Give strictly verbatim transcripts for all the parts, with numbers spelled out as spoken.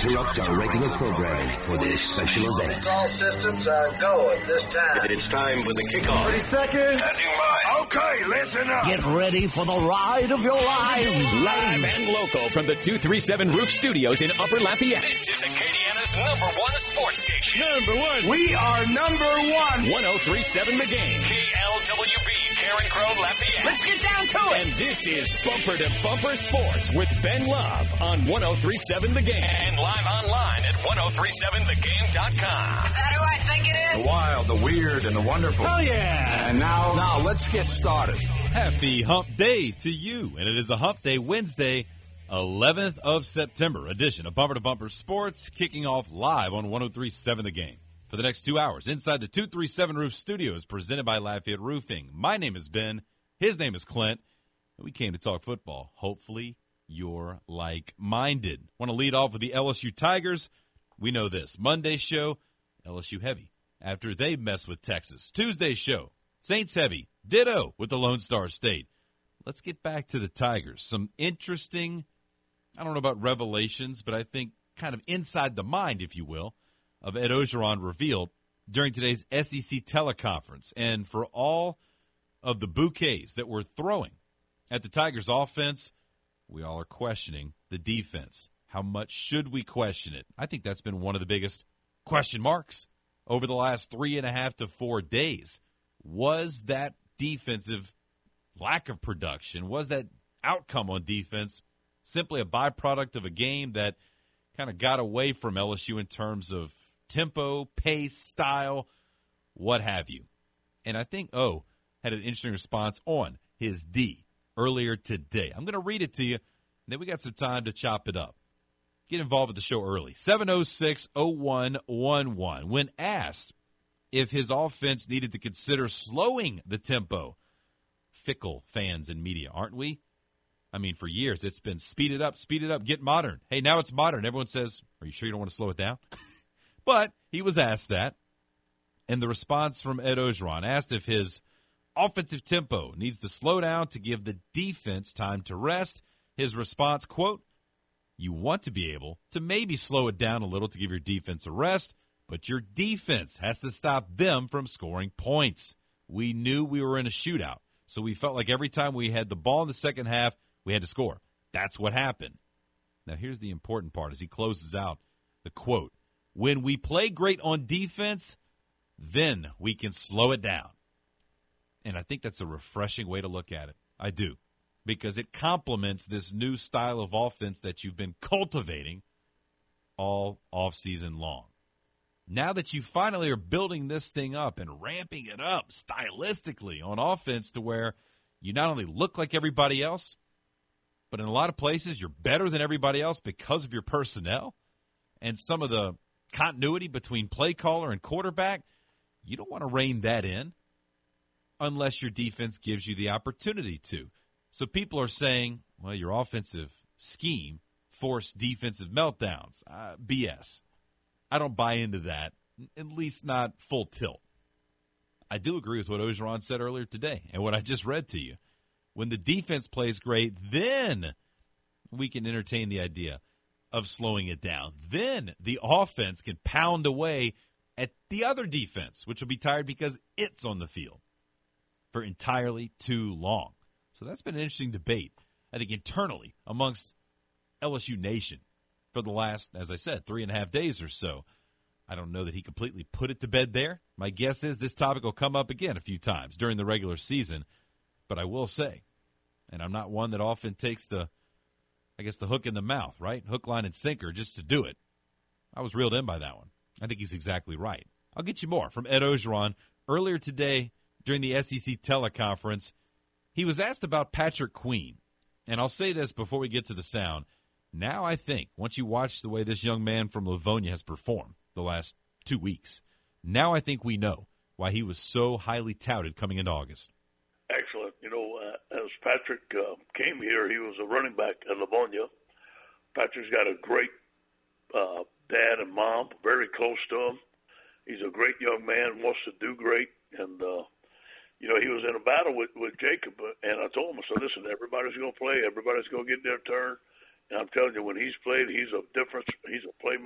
interrupt our regular programming for this special event. All systems are go at this time. It's time for the kickoff. thirty seconds. Okay, listen up. Get ready for the ride of your lives. Live and local from the two three seven Roof Studios in Upper Lafayette. This is Acadiana's number one sports station. Number one. We are number one. one oh three point seven The Game. K L W B, Karen Crow, Lafayette. Let's get down to it. And this is Bumper to Bumper Sports with Ben Love on one oh three point seven The Game. And live online at ten thirty-seven the game dot com. Is that who I think it is? The wild, the weird, and the wonderful. Oh, yeah. And now, now let's get started. Happy Hump Day to you. And it is a Hump Day Wednesday, eleventh of September edition of Bumper to Bumper Sports, kicking off live on ten thirty-seven The Game. For the next two hours, inside the two three seven Roof Studios, presented by Lafayette Roofing. My name is Ben. His name is Clint. We came to talk football. Hopefully, you're like-minded. Want to lead off with the L S U Tigers? We know this. Monday's show, L S U heavy, after they mess with Texas. Tuesday's show, Saints heavy, ditto with the Lone Star State. Let's get back to the Tigers. Some interesting, I don't know about revelations, but I think kind of inside the mind, if you will, of Ed Orgeron revealed during today's S E C teleconference. And for all of the bouquets that we're throwing at the Tigers offense, we all are questioning the defense. How much should we question it? I think that's been one of the biggest question marks over the last three and a half to four days. Was that defensive lack of production, was that outcome on defense simply a byproduct of a game that kind of got away from L S U in terms of tempo, pace, style, what have you? And I think O had an interesting response on his D earlier today. I'm going to read it to you, and then we got some time to chop it up. Get involved with the show early. seven oh six oh one one one. When asked if his offense needed to consider slowing the tempo, fickle fans and media, aren't we? I mean, for years it's been speed it up, speed it up, get modern. Hey, now it's modern. Everyone says, are you sure you don't want to slow it down? But he was asked that, and the response from Ed Orgeron asked if his offensive tempo needs to slow down to give the defense time to rest. His response, quote, you want to be able to maybe slow it down a little to give your defense a rest, but your defense has to stop them from scoring points. We knew we were in a shootout, so we felt like every time we had the ball in the second half, we had to score. That's what happened. Now, here's the important part as he closes out the quote. When we play great on defense, then we can slow it down. And I think that's a refreshing way to look at it. I do. Because it complements this new style of offense that you've been cultivating all offseason long. Now that you finally are building this thing up and ramping it up stylistically on offense to where you not only look like everybody else, but in a lot of places you're better than everybody else because of your personnel and some of the continuity between play caller and quarterback, you don't want to rein that in unless your defense gives you the opportunity to. So people are saying, well, your offensive scheme forced defensive meltdowns. Uh, B S. I don't buy into that, at least not full tilt. I do agree with what Orgeron said earlier today and what I just read to you. When the defense plays great, then we can entertain the idea of slowing it down. Then the offense can pound away at the other defense, which will be tired because it's on the field for entirely too long. So that's been an interesting debate, I think, internally amongst L S U Nation for the last, as I said, three and a half days or so. I don't know that he completely put it to bed there. My guess is this topic will come up again a few times during the regular season. But I will say, and I'm not one that often takes the, I guess, the hook in the mouth, right? Hook, line, and sinker just to do it. I was reeled in by that one. I think he's exactly right. I'll get you more from Ed Orgeron. Earlier today during the S E C teleconference, he was asked about Patrick Queen. And I'll say this before we get to the sound. Now I think, once you watch the way this young man from Livonia has performed the last two weeks, now I think we know why he was so highly touted coming into August. Excellent. You know, uh, as Patrick uh, came here, he was a running back at Livonia. Patrick's got a great uh, dad and mom, very close to him. He's a great young man, wants to do great. And, uh, you know, he was in a battle with, with Jacob. And I told him, I said, listen, everybody's going to play. Everybody's going to get their turn. And I'm telling you, when he's played, he's a difference. He's a playmaker.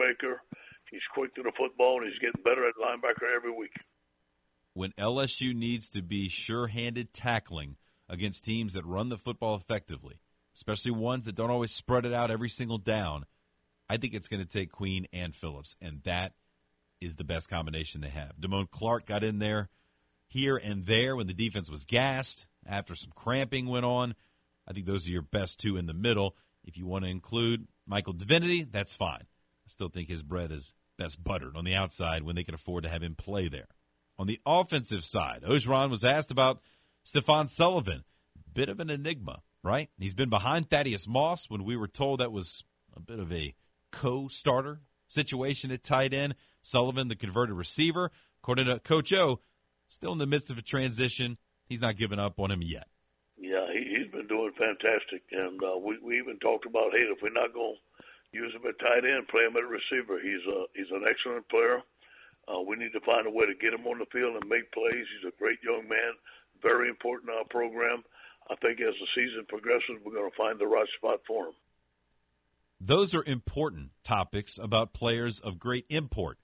playmaker. He's quick to the football, and he's getting better at linebacker every week. When L S U needs to be sure-handed tackling against teams that run the football effectively, especially ones that don't always spread it out every single down, I think it's going to take Queen and Phillips, and that is the best combination they have. Damone Clark got in there here and there when the defense was gassed, after some cramping went on. I think those are your best two in the middle. If you want to include Michael Divinity, that's fine. I still think his bread is best buttered on the outside when they can afford to have him play there. On the offensive side, Orgeron was asked about Stephon Sullivan. Bit of an enigma, right? He's been behind Thaddeus Moss when we were told that was a bit of a co-starter situation at tight end. Sullivan, the converted receiver. According to Coach O, still in the midst of a transition. He's not giving up on him yet. Yeah, he, he's been doing fantastic. And uh, we, we even talked about, hey, if we're not going to use him at tight end, play him at receiver. He's, a, he's an excellent player. Uh, we need to find a way to get him on the field and make plays. He's a great young man, very important in our program. I think as the season progresses, we're going to find the right spot for him. Those are important topics about players of great import.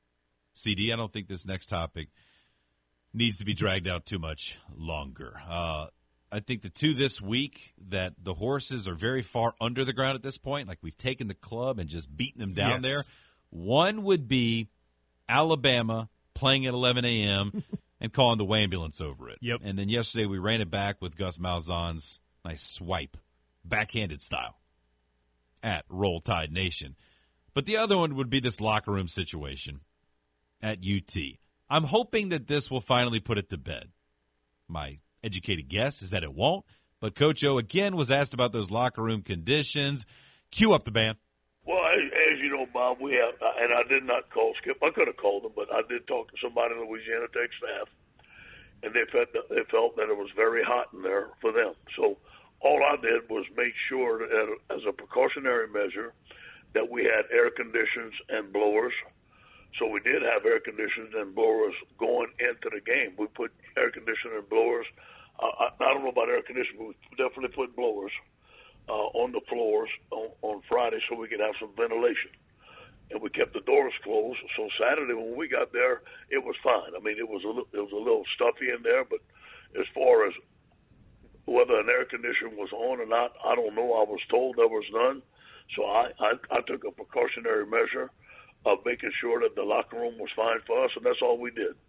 C D, I don't think this next topic needs to be dragged out too much longer. Uh, I think the two this week that the horses are very far under the ground at this point, like we've taken the club and just beaten them down yes. there. One would be Alabama playing at eleven a.m. and calling the Wambulance over it. Yep. And then yesterday we ran it back with Gus Malzahn's nice swipe, backhanded style, at Roll Tide Nation. But the other one would be this locker room situation at U T. I'm hoping that this will finally put it to bed. My educated guess is that it won't. But Coach O, again, was asked about those locker room conditions. Cue up the band. Well, as you know, Bob, we have, and I did not call Skip. I could have called him, but I did talk to somebody in Louisiana Tech staff, and they felt that, they felt that it was very hot in there for them. So all I did was make sure that as a precautionary measure that we had air conditions and blowers. So we did have air conditioners and blowers going into the game. We put air conditioner and blowers. Uh, I, I don't know about air conditioning, but we definitely put blowers uh, on the floors on, on Friday so we could have some ventilation. And we kept the doors closed. So Saturday when we got there, it was fine. I mean, it was a little, it was a little stuffy in there, but as far as whether an air conditioner was on or not, I don't know. I was told there was none. So I, I, I took a precautionary measure of making sure that the locker room was fine for us, and that's all we did.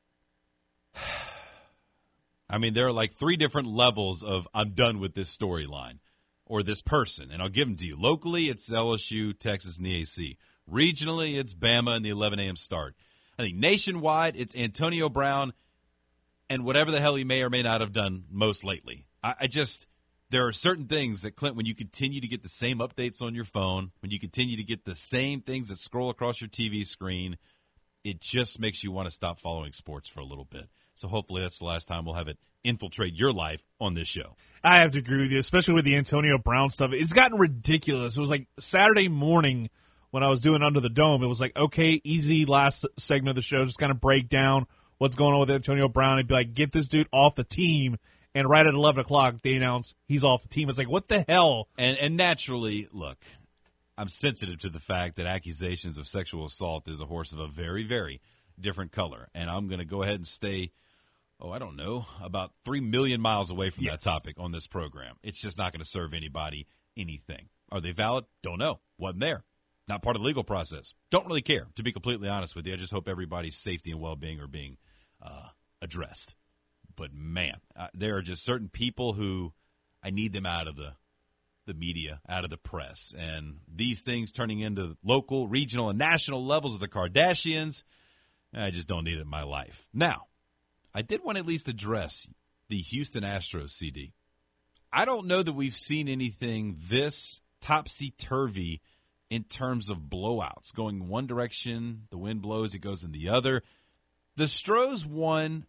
I mean, there are like three different levels of I'm done with this storyline or this person, and I'll give them to you. Locally, it's L S U, Texas, and the A C. Regionally, it's Bama and the eleven a.m. start. I think nationwide, it's Antonio Brown and whatever the hell he may or may not have done most lately. I, I just – there are certain things that, Clint, when you continue to get the same updates on your phone, when you continue to get the same things that scroll across your T V screen, it just makes you want to stop following sports for a little bit. So hopefully that's the last time we'll have it infiltrate your life on this show. I have to agree with you, especially with the Antonio Brown stuff. It's gotten ridiculous. It was like Saturday morning when I was doing Under the Dome. It was like, okay, easy last segment of the show, just kind of break down what's going on with Antonio Brown. It'd be like, get this dude off the team. And right at eleven o'clock, they announce he's off the team. It's like, what the hell? And and naturally, look, I'm sensitive to the fact that accusations of sexual assault is a horse of a very, very different color. And I'm going to go ahead and stay, oh, I don't know, about three million miles away from yes. that topic on this program. It's just not going to serve anybody anything. Are they valid? Don't know. Wasn't there. Not part of the legal process. Don't really care, to be completely honest with you. I just hope everybody's safety and well-being are being uh, addressed. But, man, uh, there are just certain people who I need them out of the the media, out of the press. And these things turning into local, regional, and national levels of the Kardashians, I just don't need it in my life. Now, I did want to at least address the Houston Astros, C D. I don't know that we've seen anything this topsy-turvy in terms of blowouts. Going one direction, the wind blows, it goes in the other. The Stros won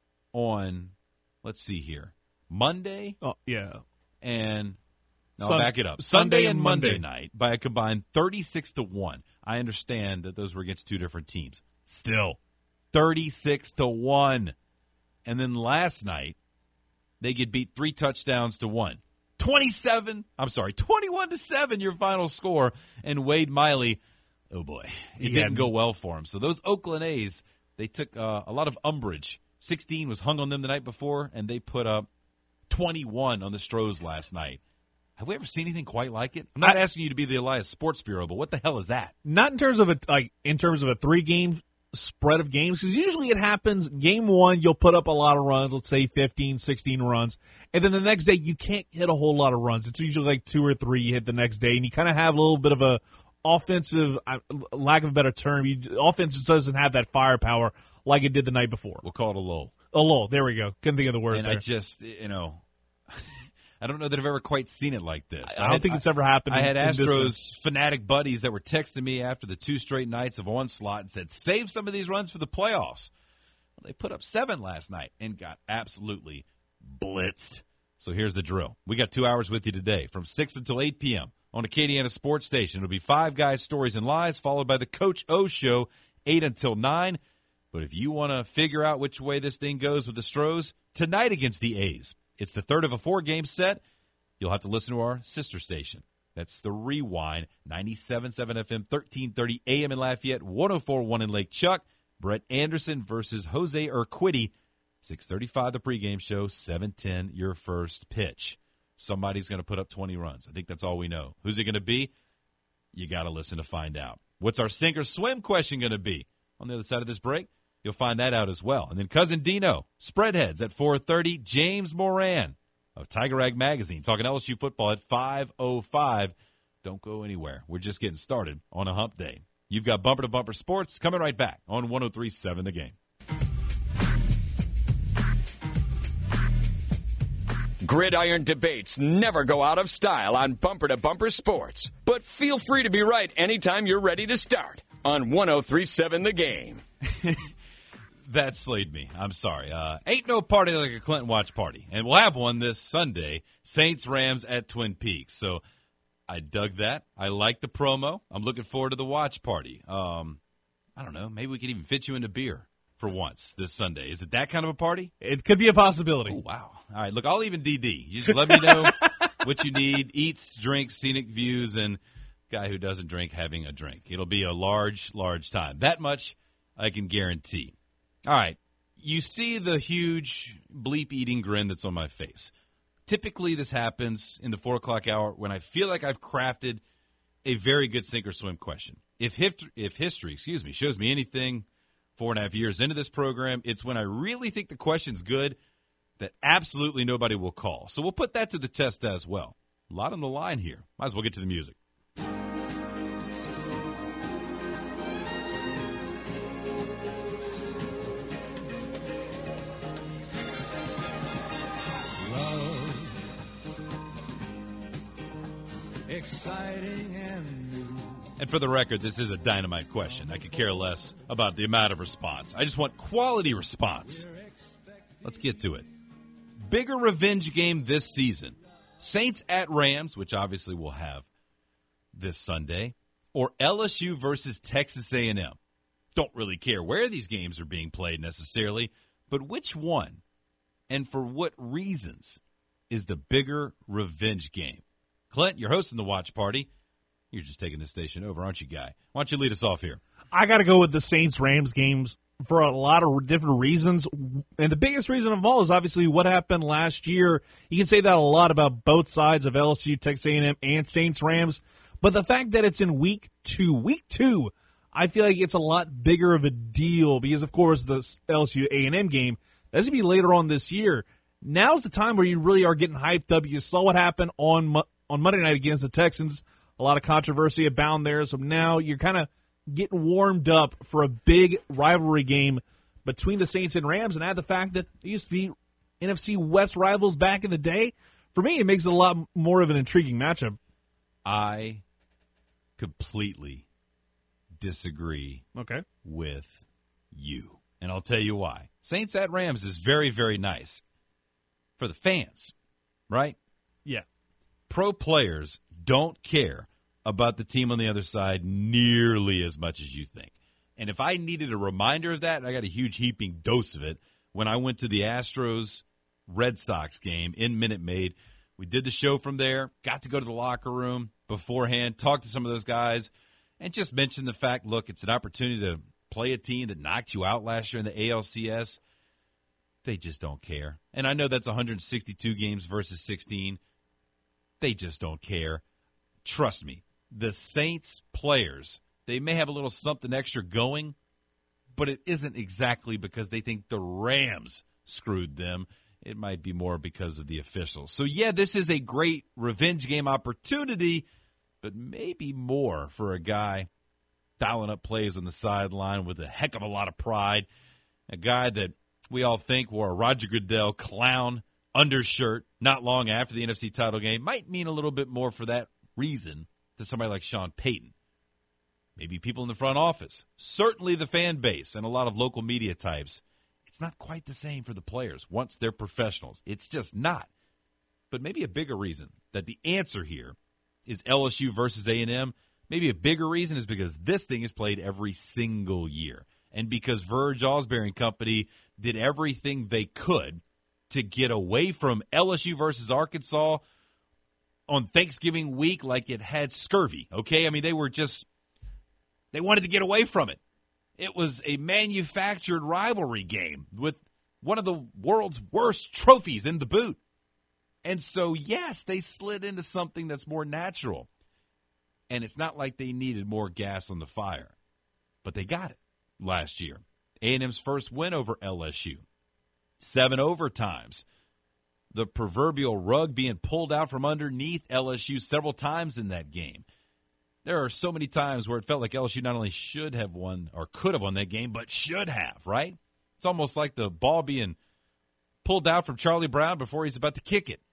on, let's see here, Monday. Oh, yeah. And, no, Sun- I'll back it up. Sunday, Sunday and and Monday. Monday night by a combined thirty-six to one. I understand that those were against two different teams. Still, thirty-six to one. And then last night, they get beat three touchdowns to one. twenty-seven, I'm sorry, twenty-one to seven, your final score. And Wade Miley oh boy, it Yeah. didn't go well for him. So those Oakland A's, they took uh, a lot of umbrage. sixteen was hung on them the night before, and they put up twenty-one on the Stros last night. Have we ever seen anything quite like it? I'm not I, asking you to be the Elias Sports Bureau, but what the hell is that? Not in terms of a like in terms of a three game spread of games, because usually it happens game one you'll put up a lot of runs, let's say fifteen, sixteen runs, and then the next day you can't hit a whole lot of runs. It's usually like two or three you hit the next day, and you kind of have a little bit of a offensive, uh, lack of a better term, you, offense just doesn't have that firepower like it did the night before. We'll call it a lull. A lull, there we go. Couldn't think of the word And there. I just, you know, I don't know that I've ever quite seen it like this. I don't had, think it's ever happened. I had in, in Astros this. fanatic buddies that were texting me after the two straight nights of onslaught and said, save some of these runs for the playoffs. Well, they put up seven last night and got absolutely blitzed. So here's the drill. We got two hours with you today from six until eight p.m. on Acadiana Sports Station. It'll be Five Guys, Stories, and Lies, followed by the Coach O Show, eight until nine. But if you want to figure out which way this thing goes with the Stros, tonight against the A's, it's the third of a four-game set. You'll have to listen to our sister station. That's the Rewind, ninety-seven point seven F M, thirteen thirty A M in Lafayette, one oh four point one in Lake Chuck. Brett Anderson versus Jose Urquidy, six thirty-five the pregame show, seven ten your first pitch. Somebody's going to put up twenty runs. I think that's all we know. Who's it going to be? You got to listen to find out. What's our sink or swim question going to be? On the other side of this break, you'll find that out as well. And then Cousin Dino, Spreadheads at four thirty, James Moran of Tiger Rag Magazine, talking L S U football at five oh five. Don't go anywhere. We're just getting started on a hump day. You've got Bumper to Bumper Sports coming right back on one oh three point seven The Game. Gridiron debates never go out of style on Bumper to Bumper Sports. But feel free to be right anytime you're ready to start on one oh three point seven The Game. That slayed me. I'm sorry. Uh, ain't no party like a Clinton Watch party. And we'll have one this Sunday, Saints-Rams at Twin Peaks. So I dug that. I like the promo. I'm looking forward to the watch party. Um, I don't know. Maybe we could even fit you into beer for once this Sunday. Is it that kind of a party? It could be a possibility. Oh, wow. All right. Look, I'll even D D. You just let me know what you need. Eats, drinks, scenic views, and guy who doesn't drink having a drink. It'll be a large, large time. That much I can guarantee. All right, you see the huge bleep-eating grin that's on my face. Typically, this happens in the four o'clock hour when I feel like I've crafted a very good sink or swim question. If, hif- if history, excuse me, shows me anything four and a half years into this program, it's when I really think the question's good that absolutely nobody will call. So we'll put that to the test as well. A lot on the line here. Might as well get to the music. Exciting and new. And for the record, this is a dynamite question. I could care less about the amount of response. I just want quality response. Let's get to it. Bigger revenge game this season. Saints at Rams, which obviously we'll have this Sunday, or L S U versus Texas A and M. Don't really care where these games are being played necessarily, but which one and for what reasons is the bigger revenge game? Clint, you're hosting the watch party. You're just taking this station over, aren't you, Guy? Why don't you lead us off here? I got to go with the Saints-Rams games for a lot of different reasons. And the biggest reason of all is obviously what happened last year. You can say that a lot about both sides of L S U, Texas A and M, and Saints-Rams. But the fact that it's in week two, week two, I feel like it's a lot bigger of a deal because, of course, the L S U A and M game, that's going to be later on this year. Now's the time where you really are getting hyped up. You saw what happened on on Monday night against the Texans. A lot of controversy abound there. So now you're kind of getting warmed up for a big rivalry game between the Saints and Rams. And add the fact that they used to be N F C West rivals back in the day. For me, it makes it a lot more of an intriguing matchup. I completely disagree okay. with you. And I'll tell you why. Saints at Rams is very, very nice for the fans, right? Yeah. Pro players don't care about the team on the other side nearly as much as you think. And if I needed a reminder of that, I got a huge heaping dose of it when I went to the Astros-Red Sox game in Minute Maid. We did the show from there, got to go to the locker room beforehand, talk to some of those guys, and just mention the fact, look, it's an opportunity to play a team that knocked you out last year in the A L C S. They just don't care. And I know that's one hundred sixty-two games versus sixteen. They just don't care. Trust me, the Saints players, they may have a little something extra going, but it isn't exactly because they think the Rams screwed them. It might be more because of the officials. So, yeah, this is a great revenge game opportunity, but maybe more for a guy dialing up plays on the sideline with a heck of a lot of pride, a guy that we all think wore a Roger Goodell clown undershirt not long after the N F C title game. Might mean a little bit more for that reason to somebody like Sean Payton. Maybe people in the front office. Certainly the fan base and a lot of local media types. It's not quite the same for the players once they're professionals. It's just not. But maybe a bigger reason that the answer here is L S U versus A and M. Maybe a bigger reason is because this thing is played every single year. And because Verge Osbury and company did everything they could to get away from L S U versus Arkansas on Thanksgiving week like it had scurvy, okay? I mean, they were just, they wanted to get away from it. It was a manufactured rivalry game with one of the world's worst trophies in the boot. And so, yes, they slid into something that's more natural. And it's not like they needed more gas on the fire. But they got it last year. A and M's first win over L S U. Seven overtimes. The proverbial rug being pulled out from underneath L S U several times in that game. There are so many times where it felt like L S U not only should have won or could have won that game, but should have, right? It's almost like the ball being pulled out from Charlie Brown before he's about to kick it.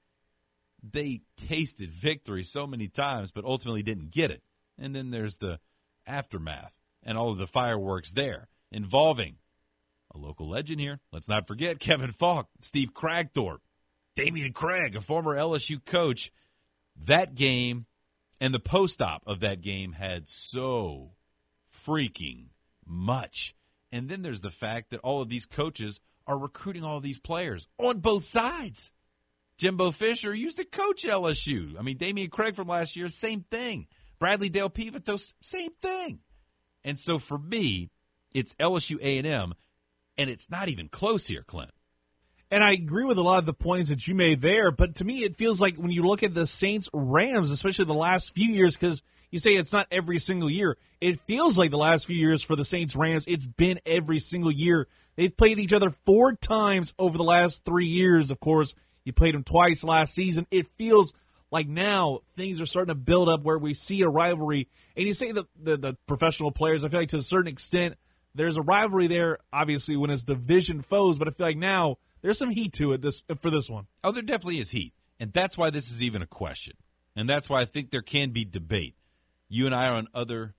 They tasted victory so many times, but ultimately didn't get it. And then there's the aftermath and all of the fireworks there involving a local legend here. Let's not forget Kevin Falk, Steve Kragthorpe, Damian Craig, a former L S U coach. That game and the post-op of that game had so freaking much. And then there's the fact that all of these coaches are recruiting all of these players on both sides. Jimbo Fisher used to coach L S U. I mean, Damian Craig from last year, same thing. Bradley Dale Pivatos, same thing. And so for me, it's L S U A and M, and it's not even close here, Clint. And I agree with a lot of the points that you made there, but to me it feels like when you look at the Saints-Rams, especially the last few years, because you say it's not every single year, it feels like the last few years for the Saints-Rams, it's been every single year. They've played each other four times over the last three years, of course. You played them twice last season. It feels like now things are starting to build up where we see a rivalry. And you say the, the, the professional players, I feel like to a certain extent, there's a rivalry there, obviously, when it's division foes, but I feel like now there's some heat to it this for this one. Oh, there definitely is heat. And that's why this is even a question. And that's why I think there can be debate. You and I are on other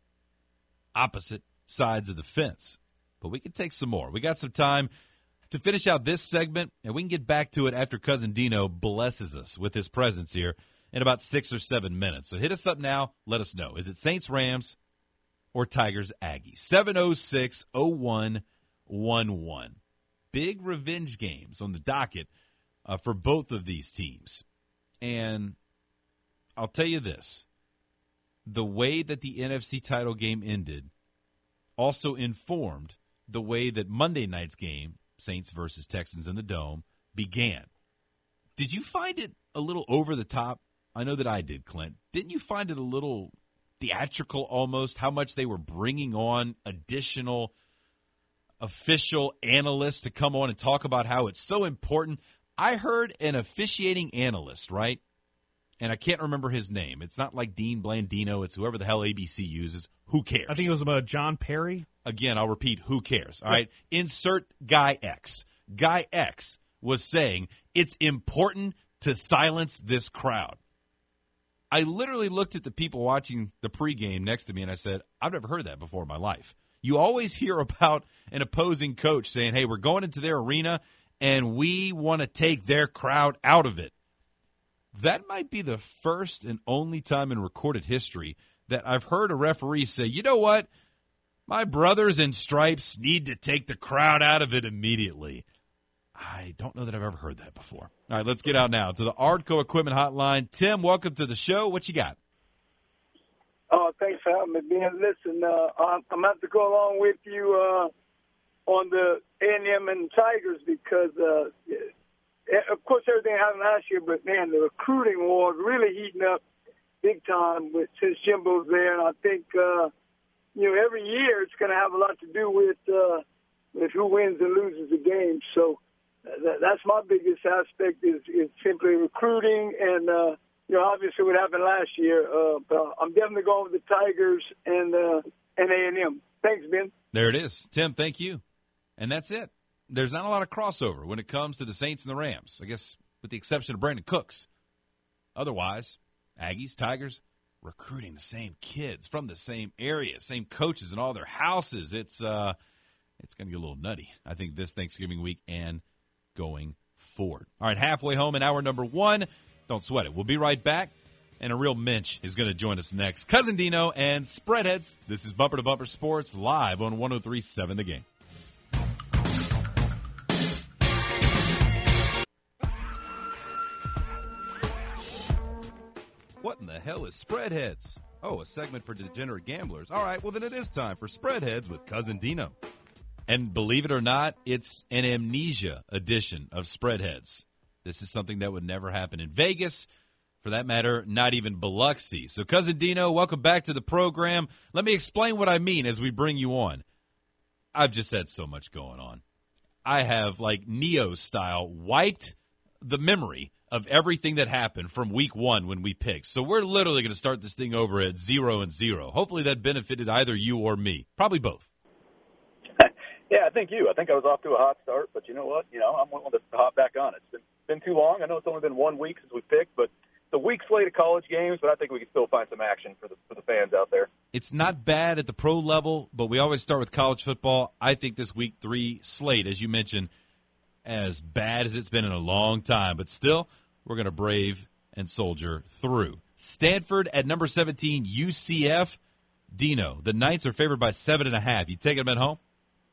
opposite sides of the fence. But we can take some more. We got some time to finish out this segment, and we can get back to it after Cousin Dino blesses us with his presence here in about six or seven minutes. So hit us up now. Let us know. Is it Saints-Rams or Tigers-Aggies? seven oh six oh one one one. Big revenge games on the docket uh, for both of these teams. And I'll tell you this. The way that the N F C title game ended also informed the way that Monday night's game, Saints versus Texans in the Dome, began. Did you find it a little over the top? I know that I did, Clint. Didn't you find it a little theatrical almost, how much they were bringing on additional official analysts to come on and talk about how it's so important? I heard an officiating analyst, right? And I can't remember his name. It's not like Dean Blandino. It's whoever the hell A B C uses. Who cares? I think it was about John Perry. Again, I'll repeat, who cares? All right? Insert Guy X. Guy X was saying it's important to silence this crowd. I literally looked at the people watching the pregame next to me, and I said, I've never heard that before in my life. You always hear about an opposing coach saying, hey, we're going into their arena, and we want to take their crowd out of it. That might be the first and only time in recorded history that I've heard a referee say, you know what? My brothers in stripes need to take the crowd out of it immediately. I don't know that I've ever heard that before. All right, let's get out now to the Ardco Equipment Hotline. Tim, welcome to the show. What you got? Oh, thanks for having me, Ben. Listen, uh, I'm, I'm going to have to go along with you uh, on the A and M and Tigers because, uh, of course, everything happened last year, but, man, the recruiting war is really heating up big time with, since Jimbo's there. And I think, uh, you know, every year it's going to have a lot to do with, uh, with who wins and loses the game. So that, that's my biggest aspect is, is simply recruiting and, uh, you know, obviously what happened last year. Uh, but I'm definitely going with the Tigers and uh, and A and M. Thanks, Ben. There it is. Tim, thank you. And that's it. There's not a lot of crossover when it comes to the Saints and the Rams, I guess with the exception of Brandon Cooks. Otherwise, Aggies, Tigers, recruiting the same kids from the same area, same coaches in all their houses. It's uh, it's going to get a little nutty, I think, this Thanksgiving week and going forward. All right, halfway home in hour number one. Don't sweat it. We'll be right back, and a real mensch is going to join us next. Cousin Dino and Spreadheads. This is Bumper to Bumper Sports live on one oh three point seven The Game. What in the hell is Spreadheads? Oh, a segment for degenerate gamblers. All right, well then it is time for Spreadheads with Cousin Dino. And believe it or not, it's an amnesia edition of Spreadheads. This is something that would never happen in Vegas. For that matter, not even Biloxi. So, Cousin Dino, welcome back to the program. Let me explain what I mean as we bring you on. I've just had so much going on. I have, like Neo style, wiped the memory of everything that happened from week one when we picked. So we're literally going to start this thing over at zero and zero. Hopefully that benefited either you or me. Probably both. Yeah, I think you. I think I was off to a hot start, but you know what? You know, I'm willing to hop back on. It's been been too long. I know it's only been one week since we picked, but it's a week slate of college games, but I think we can still find some action for the for the fans out there. It's not bad at the pro level, but we always start with college football. I think this week three slate, as you mentioned, as bad as it's been in a long time, but still, we're going to brave and soldier through. Stanford at number seventeen, U C F. Dino, the Knights are favored by seven and a half. You taking them at home?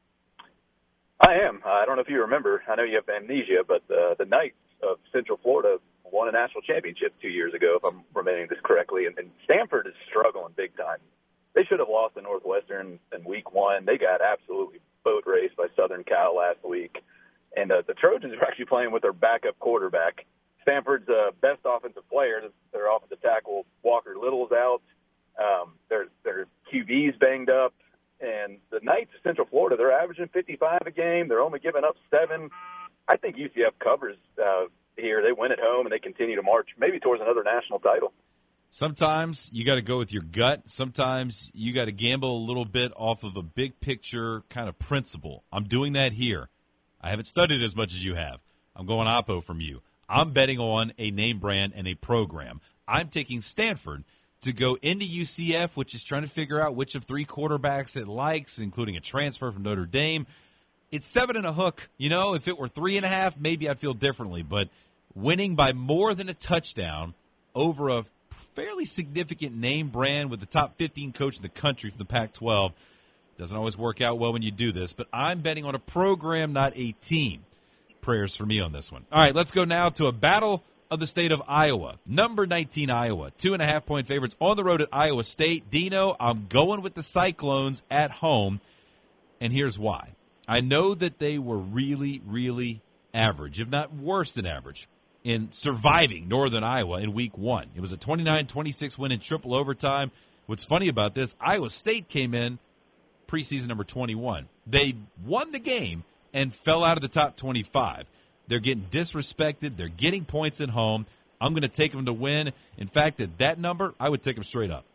I am. I don't know if you remember. I know you have amnesia, but uh, the Knights of Central Florida won a national championship two years ago, if I'm remembering this correctly. And, and Stanford is struggling big time. They should have lost to Northwestern in week one. They got absolutely boat raced by Southern Cal last week. And uh, the Trojans are actually playing with their backup quarterback. Stanford's uh, best offensive player, their offensive tackle, Walker Little's out. Um, their, their Q B's banged up. And the Knights of Central Florida, they're averaging fifty-five a game. They're only giving up seven. I think U C F covers uh, here. They win at home, and they continue to march maybe towards another national title. Sometimes you got to go with your gut. Sometimes you got to gamble a little bit off of a big picture kind of principle. I'm doing that here. I haven't studied as much as you have. I'm going oppo from you. I'm betting on a name brand and a program. I'm taking Stanford to go into U C F, which is trying to figure out which of three quarterbacks it likes, including a transfer from Notre Dame. It's seven and a hook. You know, if it were three and a half, maybe I'd feel differently. But winning by more than a touchdown over a fairly significant name brand with the top fifteen coach in the country from the Pac twelve doesn't always work out well when you do this. But I'm betting on a program, not a team. Prayers for me on this one. All right, let's go now to a battle of the state of Iowa. Number nineteen, Iowa. Two and a half point favorites on the road at Iowa State. Dino, I'm going with the Cyclones at home, and here's why. I know that they were really, really average, if not worse than average, in surviving Northern Iowa in week one. It was a twenty-nine twenty-six win in triple overtime. What's funny about this, Iowa State came in preseason number twenty-one. They won the game and fell out of the top twenty-five. They're getting disrespected. They're getting points at home. I'm going to take them to win. In fact, at that number, I would take them straight up.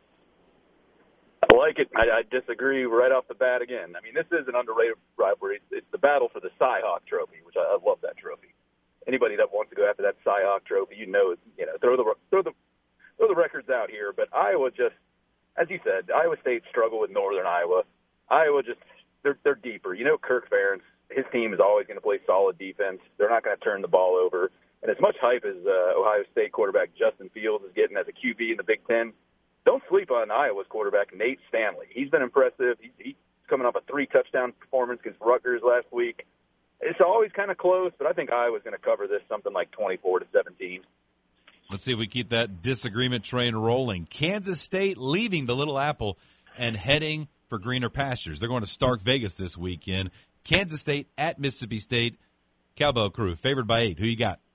I like it. I, I disagree right off the bat again. I mean, this is an underrated rivalry. It's, it's the battle for the Cy-Hawk Trophy, which I, I love that trophy. Anybody that wants to go after that Cy-Hawk Trophy, you know, you know, throw the throw the throw the records out here. But Iowa just, as you said, Iowa State struggled with Northern Iowa. Iowa just they're they're deeper. You know, Kirk Ferentz, his team is always going to play solid defense. They're not going to turn the ball over. And as much hype as uh, Ohio State quarterback Justin Fields is getting as a Q B in the Big Ten, don't sleep on Iowa's quarterback Nate Stanley. He's been impressive. He, he's coming off a three-touchdown performance against Rutgers last week. It's always kind of close, but I think Iowa's going to cover this something like twenty-four to seventeen. Let's see if we keep that disagreement train rolling. Kansas State leaving the Little Apple and heading for greener pastures. They're going to Stark Vegas this weekend. Kansas State at Mississippi State. Cowbell Crew, favored by eight. Who you got?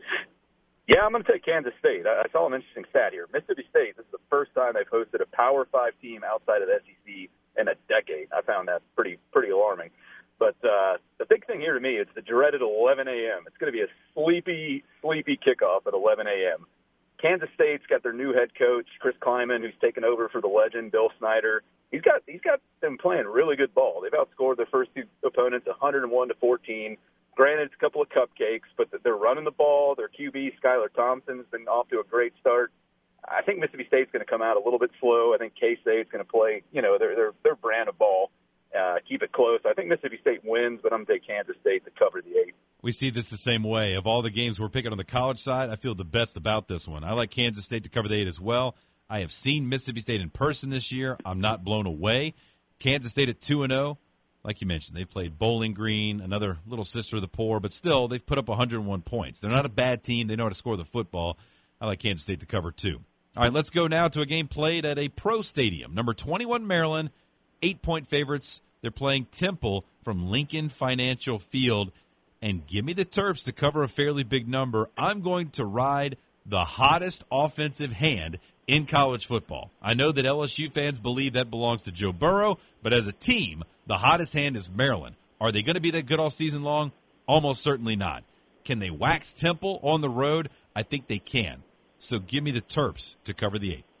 Yeah, I'm going to take Kansas State. I saw an interesting stat here. Mississippi State, this is the first time they've hosted a Power Five team outside of the S E C in a decade. I found that pretty pretty alarming. But uh, the big thing here to me is the dreaded eleven a.m. It's going to be a sleepy, sleepy kickoff at eleven a.m. Kansas State's got their new head coach, Chris Kleiman, who's taken over for the legend, Bill Snyder. He's got he's got them playing really good ball. They've outscored their first two opponents one hundred one to fourteen. Granted, it's a couple of cupcakes, but they're running the ball. Their Q B, Skylar Thompson's been off to a great start. I think Mississippi State's going to come out a little bit slow. I think K-State's going to play, you know, their their their brand of ball. Uh, keep it close. I think Mississippi State wins, but I'm going to take Kansas State to cover the eight. We see this the same way. Of all the games we're picking on the college side, I feel the best about this one. I like Kansas State to cover the eight as well. I have seen Mississippi State in person this year. I'm not blown away. Kansas State at two and oh. Like you mentioned, they've played Bowling Green, another little sister of the poor, but still, they've put up one hundred one points. They're not a bad team. They know how to score the football. I like Kansas State to cover two. All right, let's go now to a game played at a pro stadium. Number twenty-one, Maryland, eight-point favorites. They're playing Temple from Lincoln Financial Field. And give me the Terps to cover a fairly big number. I'm going to ride the hottest offensive hand in college football. I know that L S U fans believe that belongs to Joe Burrow, but as a team, the hottest hand is Maryland. Are they going to be that good all season long? Almost certainly not. Can they wax Temple on the road? I think they can. So give me the Terps to cover the eight.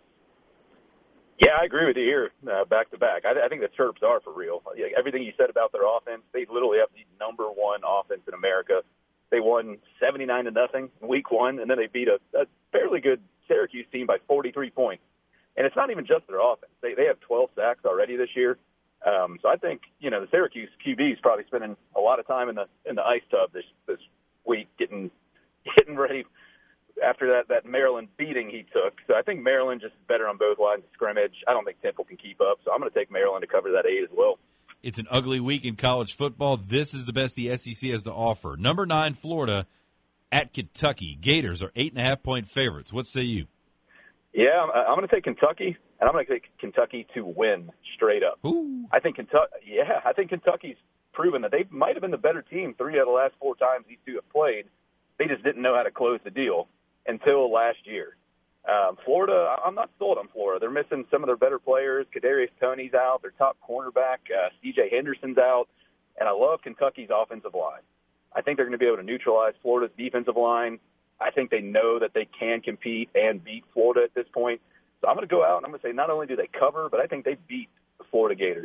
Yeah, I agree with you here, uh, back to back. I, I think the Terps are for real. Yeah, everything you said about their offense, they literally have the number one offense in America. They won seventy-nine to nothing in week one, and then they beat a, a fairly good Syracuse team by forty-three points. And it's not even just their offense. They they have twelve sacks already this year. Um, so I think, you know, the Syracuse Q B is probably spending a lot of time in the in the ice tub this this week, getting getting ready after that, that Maryland beating he took. So I think Maryland just is better on both lines of scrimmage. I don't think Temple can keep up, so I'm going to take Maryland to cover that eight as well. It's an ugly week in college football. This is the best the S E C has to offer. Number nine, Florida at Kentucky. Gators are eight and a half point favorites. What say you? Yeah, I'm, I'm going to take Kentucky, and I'm going to take Kentucky to win straight up. Ooh. I think Kentucky. Yeah, I think Kentucky's proven that they might have been the better team three out of the last four times these two have played. They just didn't know how to close the deal until last year. Um, Florida, I'm not sold on Florida. They're missing some of their better players. Kadarius Toney's out. Their top cornerback, uh, C J Henderson's out. And I love Kentucky's offensive line. I think they're going to be able to neutralize Florida's defensive line. I think they know that they can compete and beat Florida at this point. So I'm going to go out and I'm going to say not only do they cover, but I think they beat the Florida Gators.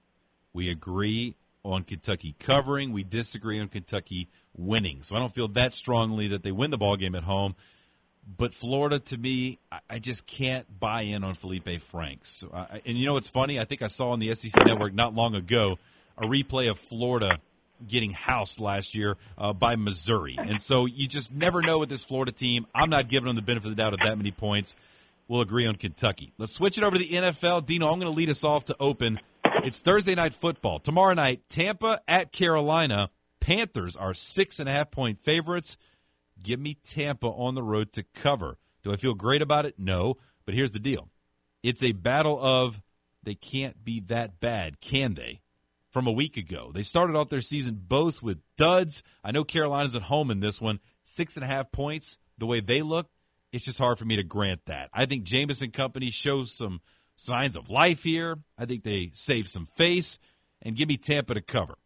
We agree on Kentucky covering. We disagree on Kentucky winning. So I don't feel that strongly that they win the ball game at home. But Florida, to me, I just can't buy in on Felipe Franks. Uh, and you know what's funny? I think I saw on the S E C Network not long ago a replay of Florida getting housed last year uh, by Missouri. And so you just never know with this Florida team. I'm not giving them the benefit of the doubt of that many points. We'll agree on Kentucky. Let's switch it over to the N F L. Dino, I'm going to lead us off to open. It's Thursday night football. Tomorrow night, Tampa at Carolina. Panthers are six and a half point favorites. Give me Tampa on the road to cover. Do I feel great about it? No. But here's the deal. It's a battle of they can't be that bad, can they? From a week ago. They started off their season both with duds. I know Carolina's at home in this one. Six and a half points, the way they look, it's just hard for me to grant that. I think Jameis and company shows some signs of life here. I think they save some face. And give me Tampa to cover.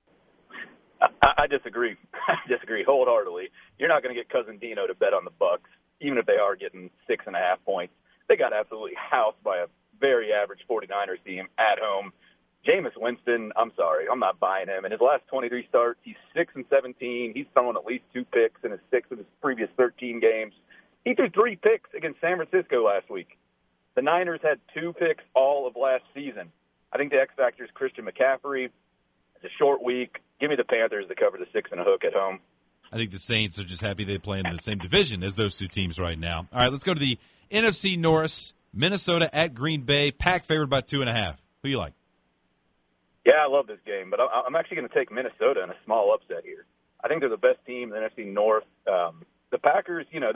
I, I disagree. I disagree wholeheartedly. You're not going to get Cousin Dino to bet on the Bucs, even if they are getting six and a half points. They got absolutely housed by a very average 49ers team at home. Jameis Winston, I'm sorry, I'm not buying him. In his last twenty-three starts, he's six and seventeen. He's thrown at least two picks in his six of his previous thirteen games. He threw three picks against San Francisco last week. The Niners had two picks all of last season. I think the X factor is Christian McCaffrey. It's a short week. Give me the Panthers to cover the six and a hook at home. I think the Saints are just happy they play in the same division as those two teams right now. All right, let's go to the N F C North. Minnesota at Green Bay. Pack favored by two and a half. Who you like? Yeah, I love this game, but I'm actually going to take Minnesota in a small upset here. I think they're the best team in the N F C North. Um, the Packers, you know, they,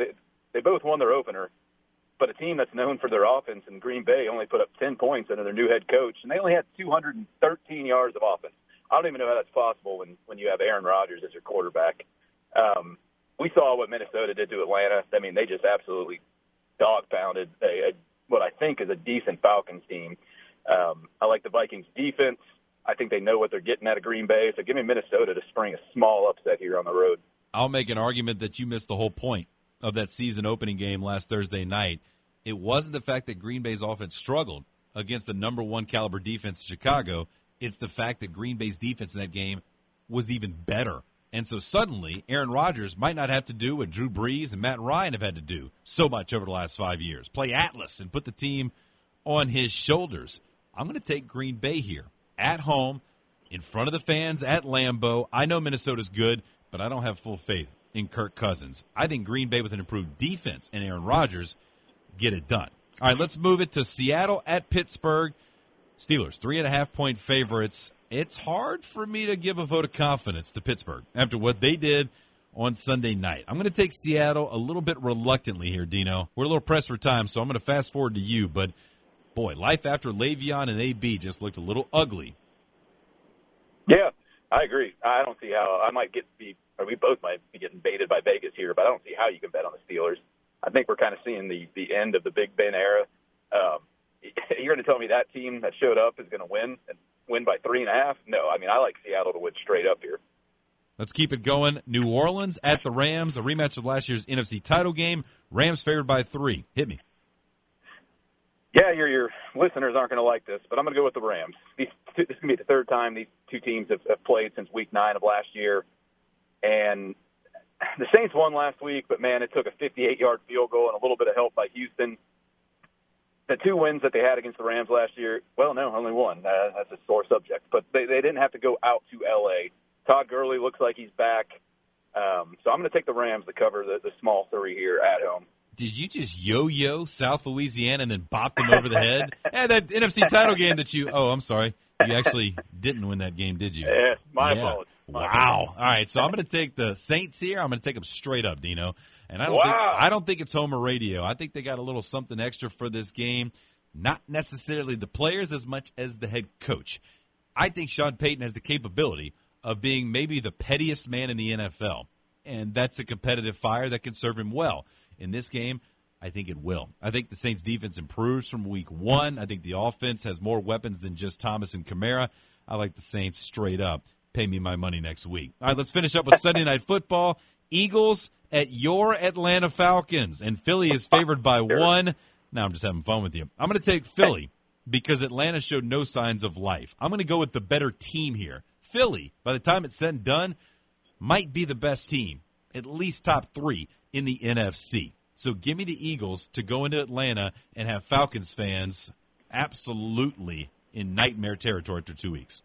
they both won their opener, but a team that's known for their offense in Green Bay only put up ten points under their new head coach, and they only had two hundred thirteen yards of offense. I don't even know how that's possible when, when you have Aaron Rodgers as your quarterback. Um, we saw what Minnesota did to Atlanta. I mean, they just absolutely dog-pounded a, a, what I think is a decent Falcons team. Um, I like the Vikings' defense. I think they know what they're getting out of Green Bay, so give me Minnesota to spring a small upset here on the road. I'll make an argument that you missed the whole point of that season opening game last Thursday night. It wasn't the fact that Green Bay's offense struggled against the number one caliber defense in Chicago. It's the fact that Green Bay's defense in that game was even better. And so suddenly, Aaron Rodgers might not have to do what Drew Brees and Matt Ryan have had to do so much over the last five years. Play Atlas and put the team on his shoulders. I'm going to take Green Bay here. At home, in front of the fans, at Lambeau. I know Minnesota's good, but I don't have full faith in Kirk Cousins. I think Green Bay with an improved defense and Aaron Rodgers get it done. All right, let's move it to Seattle at Pittsburgh. Steelers, three and a half point favorites. It's hard for me to give a vote of confidence to Pittsburgh after what they did on Sunday night. I'm going to take Seattle a little bit reluctantly here, Dino. We're a little pressed for time, so I'm going to fast forward to you. But, boy, life after Le'Veon and A B just looked a little ugly. Yeah, I agree. I don't see how I might get be, or we both might be getting baited by Vegas here, but I don't see how you can bet on the Steelers. I think we're kind of seeing the, the end of the Big Ben era. Um, you're going to tell me that team that showed up is going to win and win by three and a half? No, I mean, I like Seattle to win straight up here. Let's keep it going. New Orleans at the Rams, a rematch of last year's N F C title game. Rams favored by three. Hit me. Yeah, your your listeners aren't going to like this, but I'm going to go with the Rams. These two, this is going to be the third time these two teams have, have played since week nine of last year. And the Saints won last week, but, man, it took a fifty-eight-yard field goal and a little bit of help by Houston. The two wins that they had against the Rams last year, well, no, only one. Uh, that's a sore subject. But they, they didn't have to go out to L A. Todd Gurley looks like he's back. Um, so I'm going to take the Rams to cover the, the small three here at home. Did you just yo-yo South Louisiana and then bop them over the head? Yeah, that N F C title game that you – oh, I'm sorry. You actually didn't win that game, did you? Yeah, my yeah. apologies. My wow. apologies. All right, so I'm going to take the Saints here. I'm going to take them straight up, Dino. And I don't wow. think I don't think it's Homer Radio. I think they got a little something extra for this game. Not necessarily the players as much as the head coach. I think Sean Payton has the capability of being maybe the pettiest man in the N F L, and that's a competitive fire that can serve him well. In this game, I think it will. I think the Saints' defense improves from week one. I think the offense has more weapons than just Thomas and Kamara. I like the Saints straight up. Pay me my money next week. All right, let's finish up with Sunday Night Football. Eagles at your Atlanta Falcons, and Philly is favored by one. Now I'm just having fun with you. I'm going to take Philly because Atlanta showed no signs of life. I'm going to go with the better team here. Philly, by the time it's said and done, might be the best team, at least top three in the N F C. So give me the Eagles to go into Atlanta and have Falcons fans absolutely in nightmare territory after two weeks.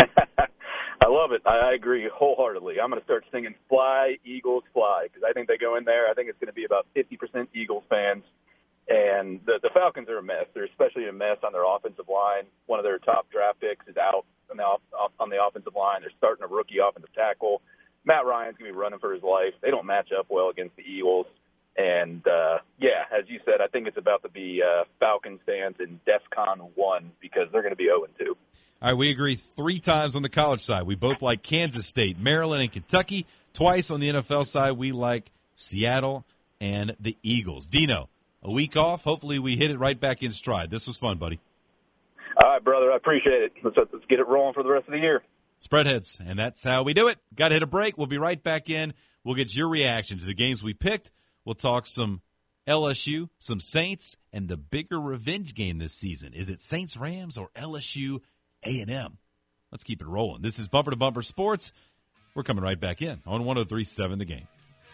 I love it. I agree wholeheartedly. I'm going to start singing Fly, Eagles, Fly, because I think they go in there. I think it's going to be about fifty percent Eagles fans. And the, the Falcons are a mess. They're especially a mess on their offensive line. One of their top draft picks is out on the, off, on the offensive line. They're starting a rookie offensive tackle. Matt Ryan's going to be running for his life. They don't match up well against the Eagles. And, uh, yeah, as you said, I think it's about to be uh, Falcons fans in DEFCON one because they're going to be oh and two. All right, we agree three times on the college side. We both like Kansas State, Maryland, and Kentucky. Twice on the N F L side, we like Seattle and the Eagles. Dino, a week off. Hopefully we hit it right back in stride. This was fun, buddy. All right, brother. I appreciate it. Let's, let's get it rolling for the rest of the year. Spreadheads, and that's how we do it. Got to hit a break. We'll be right back in. We'll get your reaction to the games we picked. We'll talk some L S U, some Saints, and the bigger revenge game this season. Is it Saints-Rams or L S U A and M? Let's keep it rolling. This is Bumper to Bumper Sports. We're coming right back in on one oh three point seven The Game.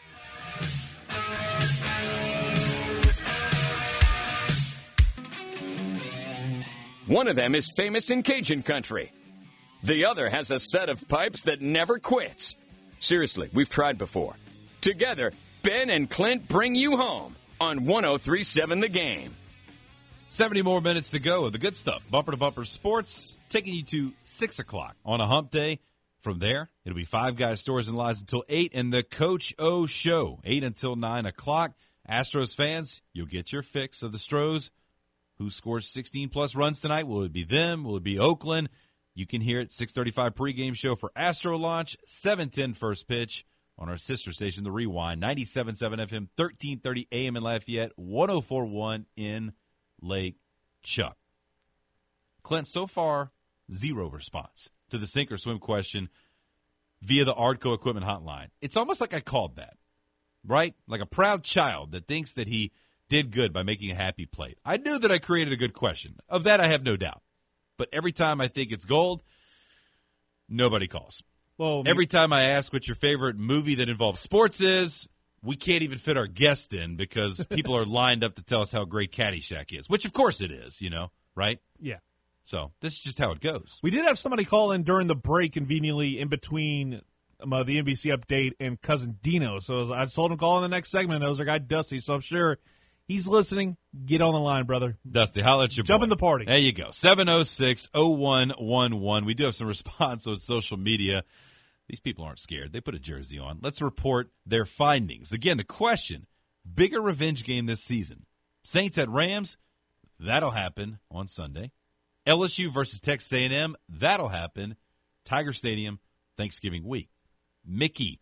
One of them is famous in Cajun country. The other has a set of pipes that never quits. Seriously, we've tried before. Together, Ben and Clint bring you home on one oh three point seven The Game. seventy more minutes to go of the good stuff. Bumper to Bumper Sports, taking you to six o'clock on a hump day. From there, it'll be Five Guys, Stores, and Lies until eight, and the Coach O Show, eight until nine o'clock. Astros fans, you'll get your fix of the Stros. Who scores sixteen-plus runs tonight? Will it be them? Will it be Oakland? You can hear it, six thirty-five pregame show for Astro Launch, seven ten first pitch on our sister station, The Rewind, ninety-seven point seven F M, thirteen thirty A M in Lafayette, one oh four point one in Lake Chuck. Clint, so far, zero response to the sink or swim question via the Ardco Equipment Hotline. It's almost like I called that, right? Like a proud child that thinks that he did good by making a happy plate. I knew that I created a good question. Of that, I have no doubt. But every time I think it's gold, nobody calls. Well, every time I ask what your favorite movie that involves sports is, we can't even fit our guest in because people are lined up to tell us how great Caddyshack is, which of course it is, you know, right? Yeah. So this is just how it goes. We did have somebody call in during the break, conveniently in between um, uh, the N B C update and Cousin Dino. So I told him to call in the next segment. That was our guy Dusty. So I'm sure he's listening. Get on the line, brother. Dusty, holla at your Jump boy. in the party. There you go. seven oh six, oh one one one. We do have some response on social media. These people aren't scared. They put a jersey on. Let's report their findings. Again, the question, bigger revenge game this season. Saints at Rams, that'll happen on Sunday. L S U versus Texas A and M, that'll happen. Tiger Stadium, Thanksgiving week. Mickey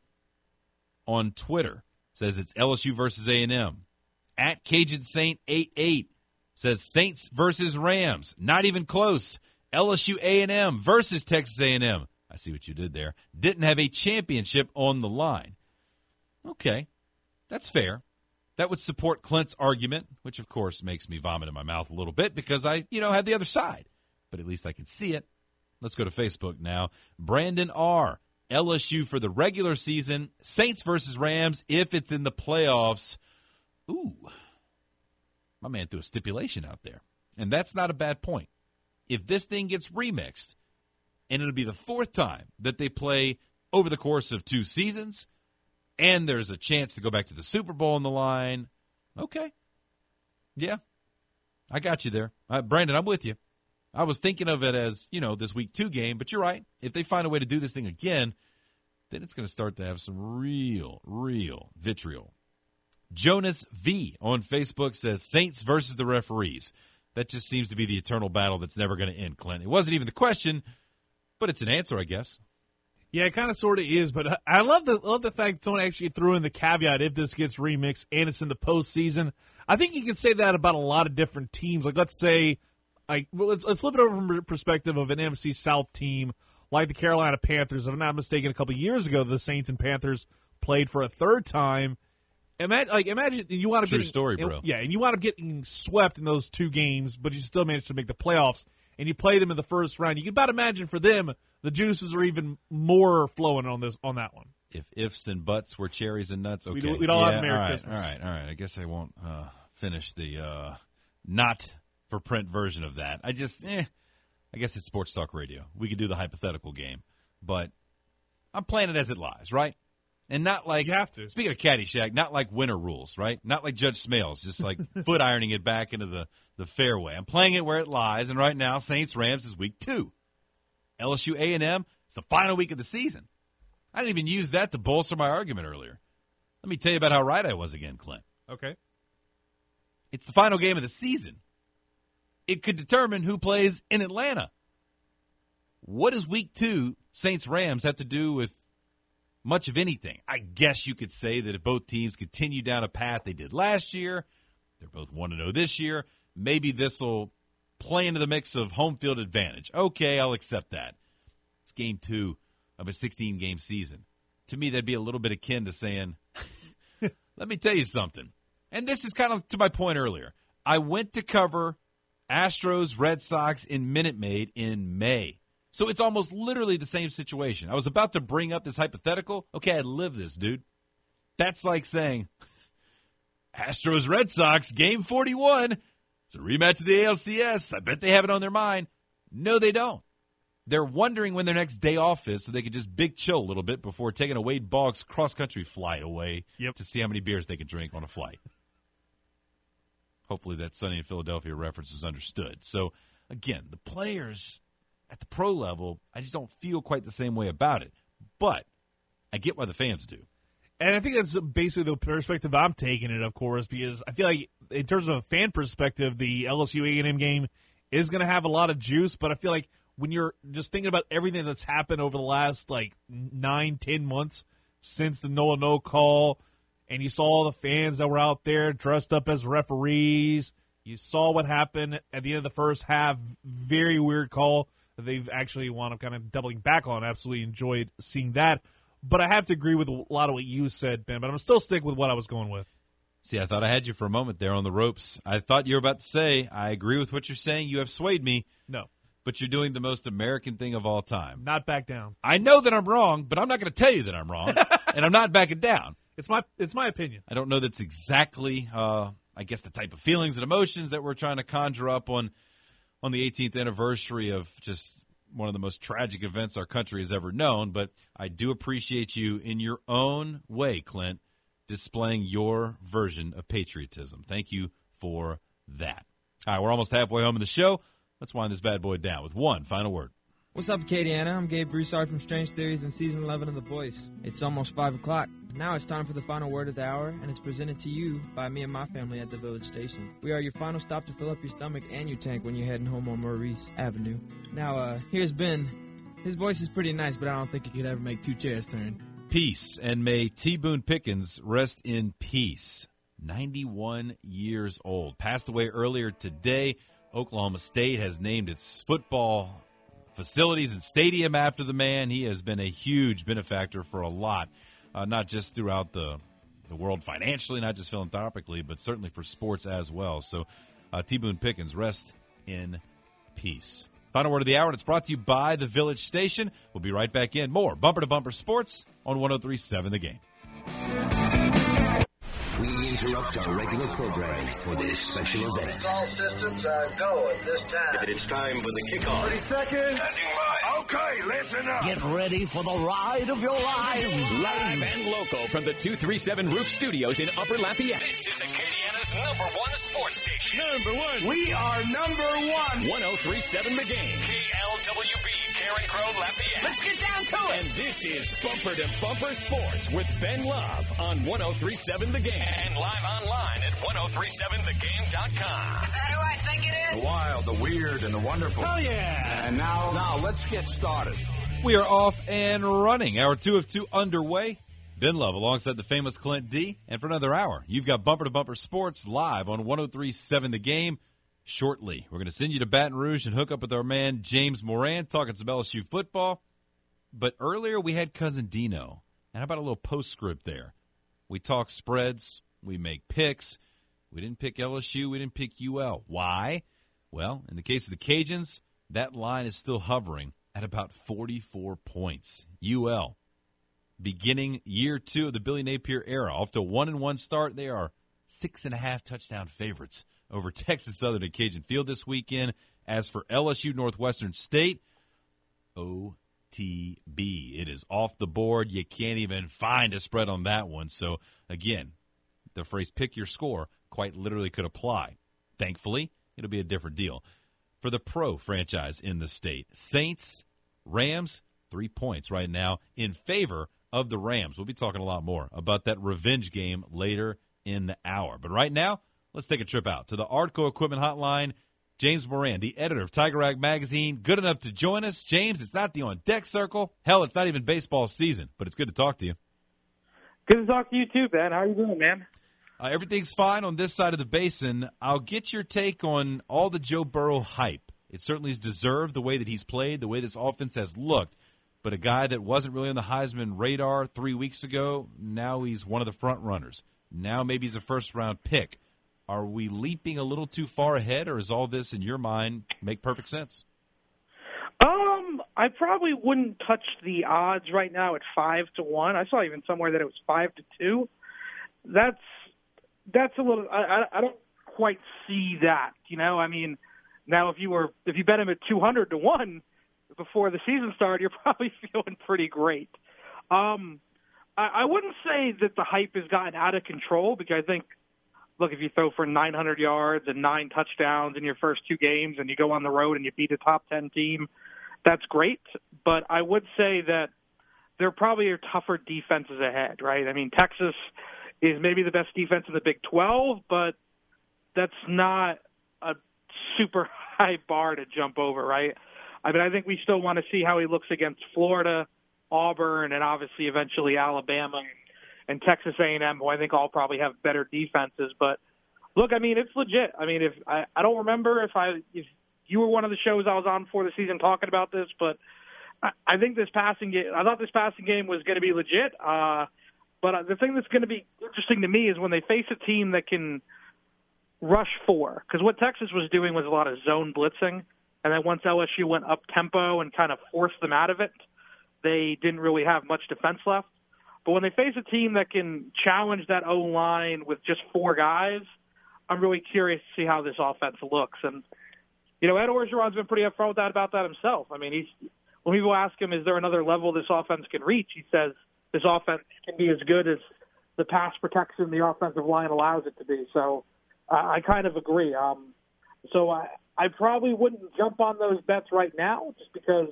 on Twitter says it's L S U versus A and M. At Cajun Saint eighty-eight says Saints versus Rams. Not even close. L S U A and M versus Texas A and M. I see what you did there. Didn't have a championship on the line. Okay, that's fair. That would support Clint's argument, which, of course, makes me vomit in my mouth a little bit because I, you know, have the other side. But at least I can see it. Let's go to Facebook now. Brandon R., L S U for the regular season. Saints versus Rams if it's in the playoffs. Ooh, my man threw a stipulation out there. And that's not a bad point. If this thing gets remixed, and it'll be the fourth time that they play over the course of two seasons, and there's a chance to go back to the Super Bowl on the line, okay. Yeah, I got you there. Uh, Brandon, I'm with you. I was thinking of it as, you know, this week two game, but you're right. If they find a way to do this thing again, then it's going to start to have some real, real vitriol. Jonas V. on Facebook says Saints versus the referees. That just seems to be the eternal battle that's never going to end, Clint. It wasn't even the question, but it's an answer, I guess. Yeah, it kind of sort of is, but I love the love the fact that someone actually threw in the caveat if this gets remixed and it's in the postseason. I think you can say that about a lot of different teams. Like, let's say, like, well, let's, let's flip it over from the perspective of an N F C South team like the Carolina Panthers. If I'm not mistaken, a couple of years ago, the Saints and Panthers played for a third time. Imagine, like, imagine you want to True get story, bro. Yeah, and you want to getting swept in those two games, but you still managed to make the playoffs, and you play them in the first round. You can about imagine for them, the juices are even more flowing on this on that one. If ifs and buts were cherries and nuts, okay. We'd, we'd all yeah, have Merry all right, Christmas. All right, all right. I guess I won't uh, finish the uh, not for print version of that. I just, eh, I guess it's sports talk radio. We could do the hypothetical game, but I'm playing it as it lies, right? And not like, you have to. Speaking of Caddyshack, not like winner rules, right? Not like Judge Smales, just like foot ironing it back into the, the fairway. I'm playing it where it lies, and right now, Saints-Rams is week two. L S U A and M, it's the final week of the season. I didn't even use that to bolster my argument earlier. Let me tell you about how right I was again, Clint. Okay. It's the final game of the season. It could determine who plays in Atlanta. What does week two, Saints-Rams, have to do with much of anything? I guess you could say that if both teams continue down a path they did last year, they're both one and oh this year, maybe this will play into the mix of home field advantage. Okay, I'll accept that. It's game two of a sixteen-game season. To me, that'd be a little bit akin to saying, let me tell you something. And this is kind of to my point earlier. I went to cover Astros, Red Sox in Minute Maid in May. So it's almost literally the same situation. I was about to bring up this hypothetical. Okay, I live this, dude. That's like saying, Astros, Red Sox, game forty-one. It's a rematch of the A L C S. I bet they have it on their mind. No, they don't. They're wondering when their next day off is so they can just big chill a little bit before taking a Wade Boggs cross-country flight away yep. to see how many beers they can drink on a flight. Hopefully that Sunny in Philadelphia reference was understood. So, again, the players at the pro level, I just don't feel quite the same way about it. But I get why the fans do. And I think that's basically the perspective I'm taking it, of course, because I feel like in terms of a fan perspective, the L S U A and M game is going to have a lot of juice, but I feel like when you're just thinking about everything that's happened over the last, like, nine, ten months since the no no call, and you saw all the fans that were out there dressed up as referees, you saw what happened at the end of the first half, very weird call that they've actually wound up kind of doubling back on. Absolutely enjoyed seeing that. But I have to agree with a lot of what you said, Ben, but I'm still sticking with what I was going with. See, I thought I had you for a moment there on the ropes. I thought you were about to say, I agree with what you're saying. You have swayed me. No. But you're doing the most American thing of all time. Not back down. I know that I'm wrong, but I'm not going to tell you that I'm wrong, and I'm not backing down. It's my it's my opinion. I don't know that's exactly, uh, I guess, the type of feelings and emotions that we're trying to conjure up on on the eighteenth anniversary of just one of the most tragic events our country has ever known. But I do appreciate you in your own way, Clint, displaying your version of patriotism. Thank you for that. All right, we're almost halfway home in the show. Let's wind this bad boy down with one final word. What's up, Acadiana? I'm Gabe Broussard from Strange Theories and Season eleven of The Voice. It's almost five o'clock. Now it's time for the final word of the hour, and it's presented to you by me and my family at the Village Station. We are your final stop to fill up your stomach and your tank when you're heading home on Maurice Avenue. Now, uh, here's Ben. His voice is pretty nice, but I don't think he could ever make two chairs turn. Peace, and may T. Boone Pickens rest in peace. ninety-one years old. Passed away earlier today. Oklahoma State has named its football facilities and stadium after the man. He has been a huge benefactor for a lot, uh, not just throughout the, the world financially, not just philanthropically, but certainly for sports as well. So uh, T. Boone Pickens, rest in peace. Final word of the hour, and it's brought to you by the Village Station. We'll be right back in. More Bumper to Bumper Sports on one oh three point seven The Game. We interrupt our regular programming for this special event. All systems are go at this time. It's time for the kickoff. thirty seconds. Okay, listen up. Get ready for the ride of your lives. Live and local from the two three seven Roof Studios in Upper Lafayette. This is Acadiana's number one sports station. Number one. We are number one. one oh three point seven The Game. K L W B, Karen Crow, Lafayette. Let's get down to it. And this is Bumper to Bumper Sports with Ben Love on one oh three point seven The Game. And live online at ten thirty-seven the game dot com. Is that who I think it is? The wild, the weird, and the wonderful. Oh, yeah. And now, now let's get started. We are off and running. Hour two of two underway. Ben Love alongside the famous Clint D. And for another hour, you've got Bumper to Bumper Sports live on one oh three point seven The Game. Shortly, we're going to send you to Baton Rouge and hook up with our man James Moran talking some L S U football. But earlier we had Cousin Dino. And how about a little postscript there? We talk spreads. We make picks. We didn't pick L S U. We didn't pick U L. Why? Well, in the case of the Cajuns, that line is still hovering at about forty-four points. U L, beginning year two of the Billy Napier era, off to a one and one start. They are six and a half touchdown favorites over Texas Southern at Cajun Field this weekend. As for L S U Northwestern State, O T B. It is off the board. You can't even find a spread on that one. So, again, the phrase pick your score quite literally could apply. Thankfully, it'll be a different deal. For the pro franchise in the state, Saints, Rams, three points right now in favor of the Rams. We'll be talking a lot more about that revenge game later in the hour. But right now, let's take a trip out to the Artco Equipment Hotline. James Moran, the editor of Tiger Rag Magazine, good enough to join us. James, it's not the on-deck circle. Hell, it's not even baseball season, but it's good to talk to you. Good to talk to you too, Ben. How are you doing, man? Uh, everything's fine on this side of the basin. I'll get your take on all the Joe Burrow hype. It certainly is deserved, the way that he's played, the way this offense has looked. But a guy that wasn't really on the Heisman radar three weeks ago, now he's one of the front runners. Now maybe he's a first-round pick. Are we leaping a little too far ahead, or is all this, in your mind, make perfect sense? Um, I probably wouldn't touch the odds right now at five to one. I saw even somewhere that it was five to two. That's that's a little. I, I don't quite see that. You know, I mean, now if you were if you bet him at two hundred to one before the season started, you're probably feeling pretty great. Um, I, I wouldn't say that the hype has gotten out of control, because I think, look, if you throw for nine hundred yards and nine touchdowns in your first two games and you go on the road and you beat a top ten team, that's great. But I would say that there probably are tougher defenses ahead, right? I mean, Texas is maybe the best defense in the Big twelve, but that's not a super high bar to jump over, right? I mean, I think we still want to see how he looks against Florida, Auburn, and obviously eventually Alabama and Texas A and M, who I think all probably have better defenses. But look, I mean, it's legit. I mean, if I, I don't remember if I if you were one of the shows I was on before the season talking about this, but I, I think this passing game, I thought this passing game was going to be legit. Uh, but the thing that's going to be interesting to me is when they face a team that can rush four, because what Texas was doing was a lot of zone blitzing, and then once L S U went up tempo and kind of forced them out of it, they didn't really have much defense left. But when they face a team that can challenge that O-line with just four guys, I'm really curious to see how this offense looks. And, you know, Ed Orgeron's been pretty upfront with that about that himself. I mean, he's when people ask him, is there another level this offense can reach, he says this offense can be as good as the pass protection the offensive line allows it to be. So uh, I kind of agree. Um, so I, I probably wouldn't jump on those bets right now just because,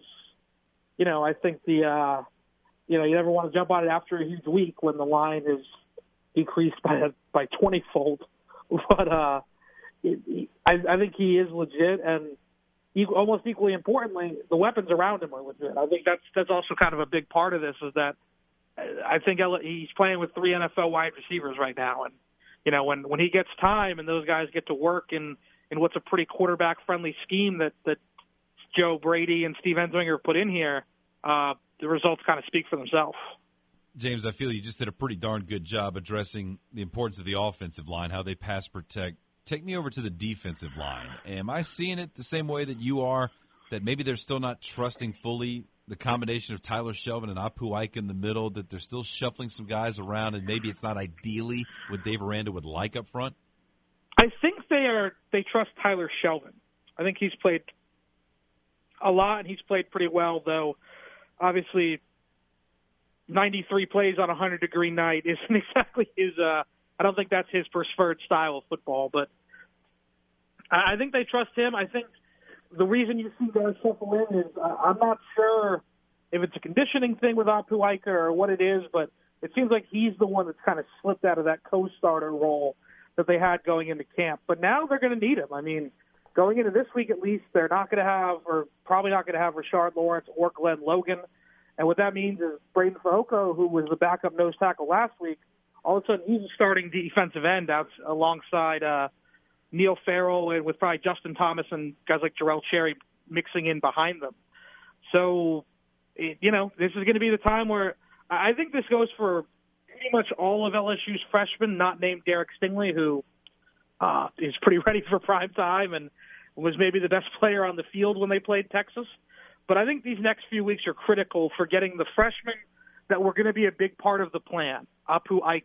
you know, I think the uh, – you know, you never want to jump on it after a huge week when the line is decreased by by twenty-fold. But uh, it, it, I, I think he is legit, and he, almost equally importantly, the weapons around him are legit. I think that's that's also kind of a big part of this is that I think he's playing with three N F L wide receivers right now, and you know when when he gets time and those guys get to work in in what's a pretty quarterback-friendly scheme that that Joe Brady and Steve Ensminger put in here. Uh, the results kind of speak for themselves. James, I feel you just did a pretty darn good job addressing the importance of the offensive line, how they pass protect. Take me over to the defensive line. Am I seeing it the same way that you are, that maybe they're still not trusting fully the combination of Tyler Shelvin and Apu Ike in the middle, that they're still shuffling some guys around, and maybe it's not ideally what Dave Aranda would like up front? I think they are. They trust Tyler Shelvin. I think he's played a lot, and he's played pretty well, though. Obviously, ninety-three plays on a hundred-degree night isn't exactly his uh, – I don't think that's his preferred style of football. But I think they trust him. I think the reason you see guys shuffle in is uh, I'm not sure if it's a conditioning thing with Apu Ike or what it is, but it seems like he's the one that's kind of slipped out of that co-starter role that they had going into camp. But now they're going to need him. I mean – going into this week, at least, they're not going to have, or probably not going to have, Rashard Lawrence or Glenn Logan. And what that means is Braden Fehoko, who was the backup nose tackle last week, all of a sudden he's a starting defensive end out alongside uh, Neil Farrell and with probably Justin Thomas and guys like Jarrell Cherry mixing in behind them. So, it, you know, this is going to be the time where I think this goes for pretty much all of L S U's freshmen, not named Derek Stingley, who uh, is pretty ready for prime time and was maybe the best player on the field when they played Texas. But I think these next few weeks are critical for getting the freshmen that were going to be a big part of the plan. Apu Ike,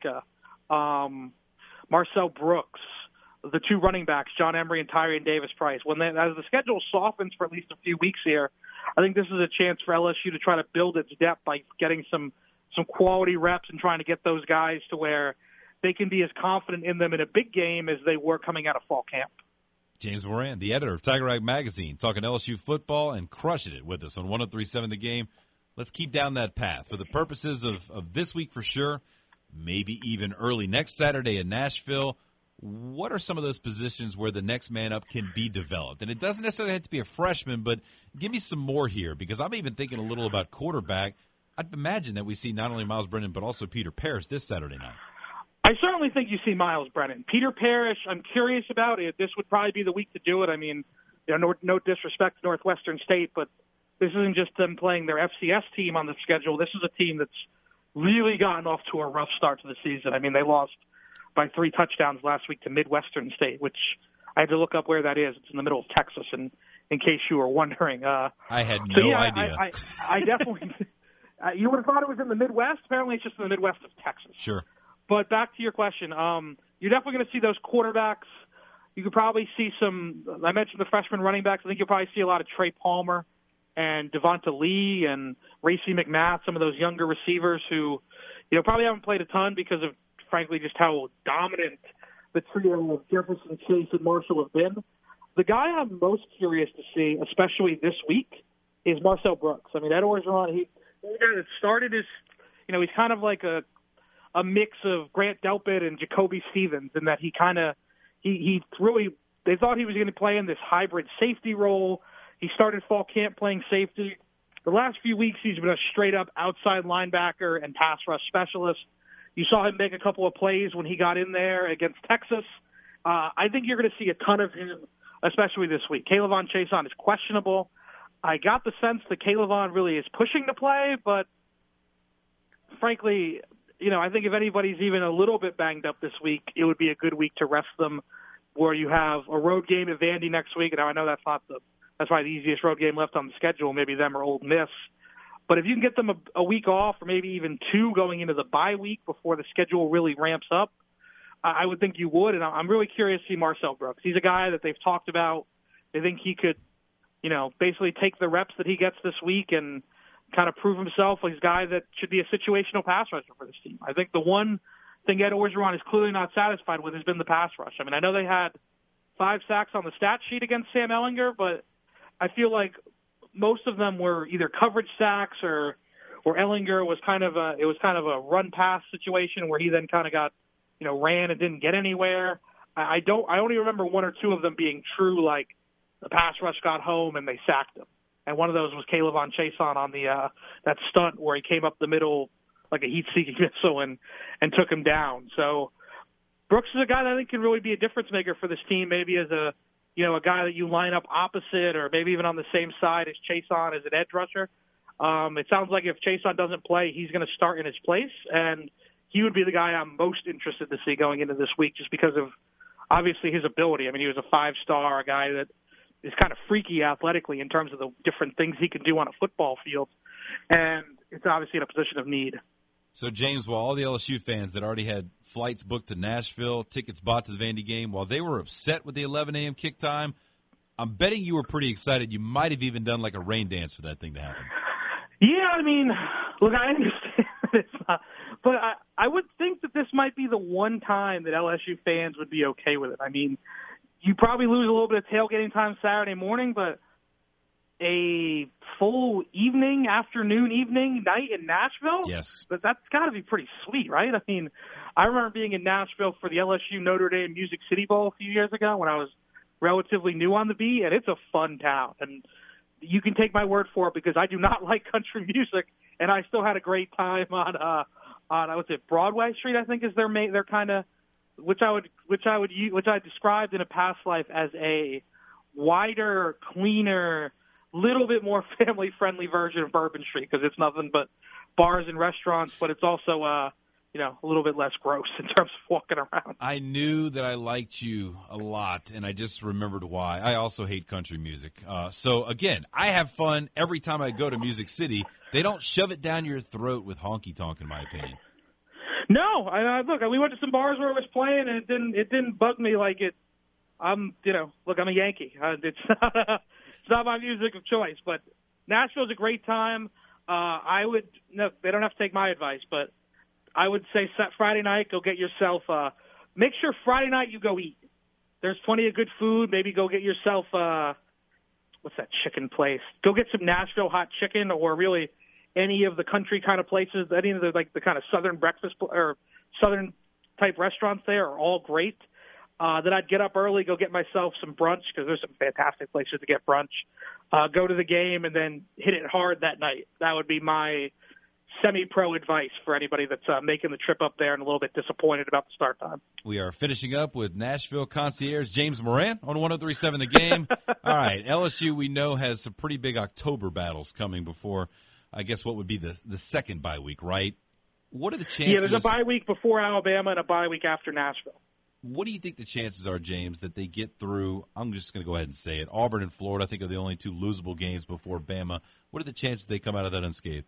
um, Marcel Brooks, the two running backs, John Emery and Tyrion Davis-Price. When they, as the schedule softens for at least a few weeks here, I think this is a chance for L S U to try to build its depth by getting some some quality reps and trying to get those guys to where they can be as confident in them in a big game as they were coming out of fall camp. James Moran, the editor of Tiger Rag Magazine, talking L S U football and crushing it with us on one oh three point seven The Game. Let's keep down that path. For the purposes of, of this week for sure, maybe even early next Saturday in Nashville, what are some of those positions where the next man up can be developed? And it doesn't necessarily have to be a freshman, but give me some more here, because I'm even thinking a little about quarterback. I'd imagine that we see not only Miles Brennan but also Peter Parrish this Saturday night. I certainly think you see Miles Brennan. Peter Parrish, I'm curious about it. This would probably be the week to do it. I mean, you know, no, no disrespect to Northwestern State, but this isn't just them playing their F C S team on the schedule. This is a team that's really gotten off to a rough start to the season. I mean, they lost by three touchdowns last week to Midwestern State, which I had to look up where that is. It's in the middle of Texas, and in case you were wondering. Uh, I had no so, yeah, idea. I, I, I definitely – uh, you would have thought it was in the Midwest. Apparently it's just in the Midwest of Texas. Sure. But back to your question, um, you're definitely going to see those quarterbacks. You could probably see some – I mentioned the freshman running backs. I think you'll probably see a lot of Trey Palmer and Devonta Lee and Racey McMath, some of those younger receivers who, you know, probably haven't played a ton because of, frankly, just how dominant the trio of Jefferson, Chase, and Marshall have been. The guy I'm most curious to see, especially this week, is Marcel Brooks. I mean, Ed Orgeron, he – guy that started his, you know, he's kind of like a a mix of Grant Delpit and Jacoby Stevens in that he kind of he he really they thought he was going to play in this hybrid safety role. He started fall camp playing safety. The last few weeks he's been a straight up outside linebacker and pass rush specialist. You saw him make a couple of plays when he got in there against Texas. Uh, I think you're going to see a ton of him, especially this week. Kayvon Chason is questionable. I got the sense that Kayvon really is pushing to play, but frankly, you know, I think if anybody's even a little bit banged up this week, it would be a good week to rest them, where you have a road game at Vandy next week. Now, I know that's not the that's probably the easiest road game left on the schedule, maybe them or Ole Miss. But if you can get them a, a week off or maybe even two going into the bye week before the schedule really ramps up, I would think you would. And I'm really curious to see Marcel Brooks. He's a guy that they've talked about. They think he could, you know, basically take the reps that he gets this week and kind of prove himself as a guy that should be a situational pass rusher for this team. I think the one thing Ed Orgeron is clearly not satisfied with has been the pass rush. I mean, I know they had five sacks on the stat sheet against Sam Ehlinger, but I feel like most of them were either coverage sacks or or Ehlinger was kind of a it was kind of a run pass situation where he then kind of got, you know, ran and didn't get anywhere. I, I don't I only remember one or two of them being true, like the pass rush got home and they sacked him. And one of those was Kayvon Chason on the uh, that stunt where he came up the middle like a heat-seeking missile and, and took him down. So Brooks is a guy that I think can really be a difference maker for this team, maybe as a you know a guy that you line up opposite or maybe even on the same side as Chason as an edge rusher. Um, it sounds like if Chason doesn't play, he's going to start in his place, and he would be the guy I'm most interested to see going into this week just because of obviously his ability. I mean, he was a five-star, a guy that is kind of freaky athletically in terms of the different things he can do on a football field, and it's obviously in a position of need. So, James, while all the L S U fans that already had flights booked to Nashville, tickets bought to the Vandy game, while they were upset with the eleven a.m. kick time, I'm betting you were pretty excited. You might have even done like a rain dance for that thing to happen. Yeah, I mean, look, I understand it's not, but I, I would think that this might be the one time that L S U fans would be okay with it. I mean, you probably lose a little bit of tailgating time Saturday morning, but a full evening, afternoon, evening, night in Nashville? Yes. But that's got to be pretty sweet, right? I mean, I remember being in Nashville for the L S U Notre Dame Music City Bowl a few years ago when I was relatively new on the beat, and it's a fun town. And you can take my word for it because I do not like country music, and I still had a great time on, uh, on what's it, Broadway Street, I think is their main, their kind of, which I would, which I would, use, which I described in a past life as a wider, cleaner, little bit more family-friendly version of Bourbon Street because it's nothing but bars and restaurants, but it's also, uh, you know, a little bit less gross in terms of walking around. I knew that I liked you a lot, and I just remembered why. I also hate country music. Uh, so, again, I have fun every time I go to Music City. They don't shove it down your throat with honky-tonk, in my opinion. No, I, I look. We went to some bars where it was playing, and it didn't. It didn't bug me like it. I'm, you know, look. I'm a Yankee. Uh, it's not. A, it's not my music of choice. But Nashville's a great time. Uh, I would. No, they don't have to take my advice, but I would say Friday night, go get yourself. Uh, make sure Friday night you go eat. There's plenty of good food. Maybe go get yourself. Uh, what's that chicken place? Go get some Nashville hot chicken, or really any of the country kind of places, any of the like the kind of southern breakfast or southern type restaurants there are all great. Uh, then I'd get up early, go get myself some brunch because there's some fantastic places to get brunch. Uh, go to the game and then hit it hard that night. That would be my semi-pro advice for anybody that's uh, making the trip up there and a little bit disappointed about the start time. We are finishing up with Nashville concierge James Moran on one oh three point seven The Game. All right, L S U we know has some pretty big October battles coming before, I guess, what would be the the second bye week, right? What are the chances? Yeah, there's a bye week before Alabama and a bye week after Nashville. What do you think the chances are, James, that they get through? I'm just going to go ahead and say it. Auburn and Florida, I think, are the only two losable games before Bama. What are the chances they come out of that unscathed?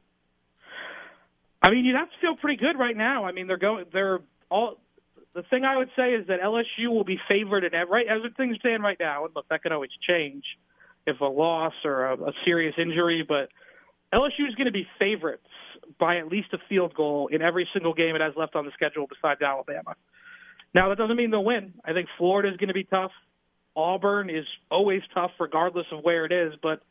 I mean, you'd have to feel pretty good right now. I mean, they're going. They're all. The thing I would say is that L S U will be favored in right as things stand right now. And look, that could always change if a loss or a, a serious injury, but L S U is going to be favorites by at least a field goal in every single game it has left on the schedule besides Alabama. Now, that doesn't mean they'll win. I think Florida is going to be tough. Auburn is always tough regardless of where it is, but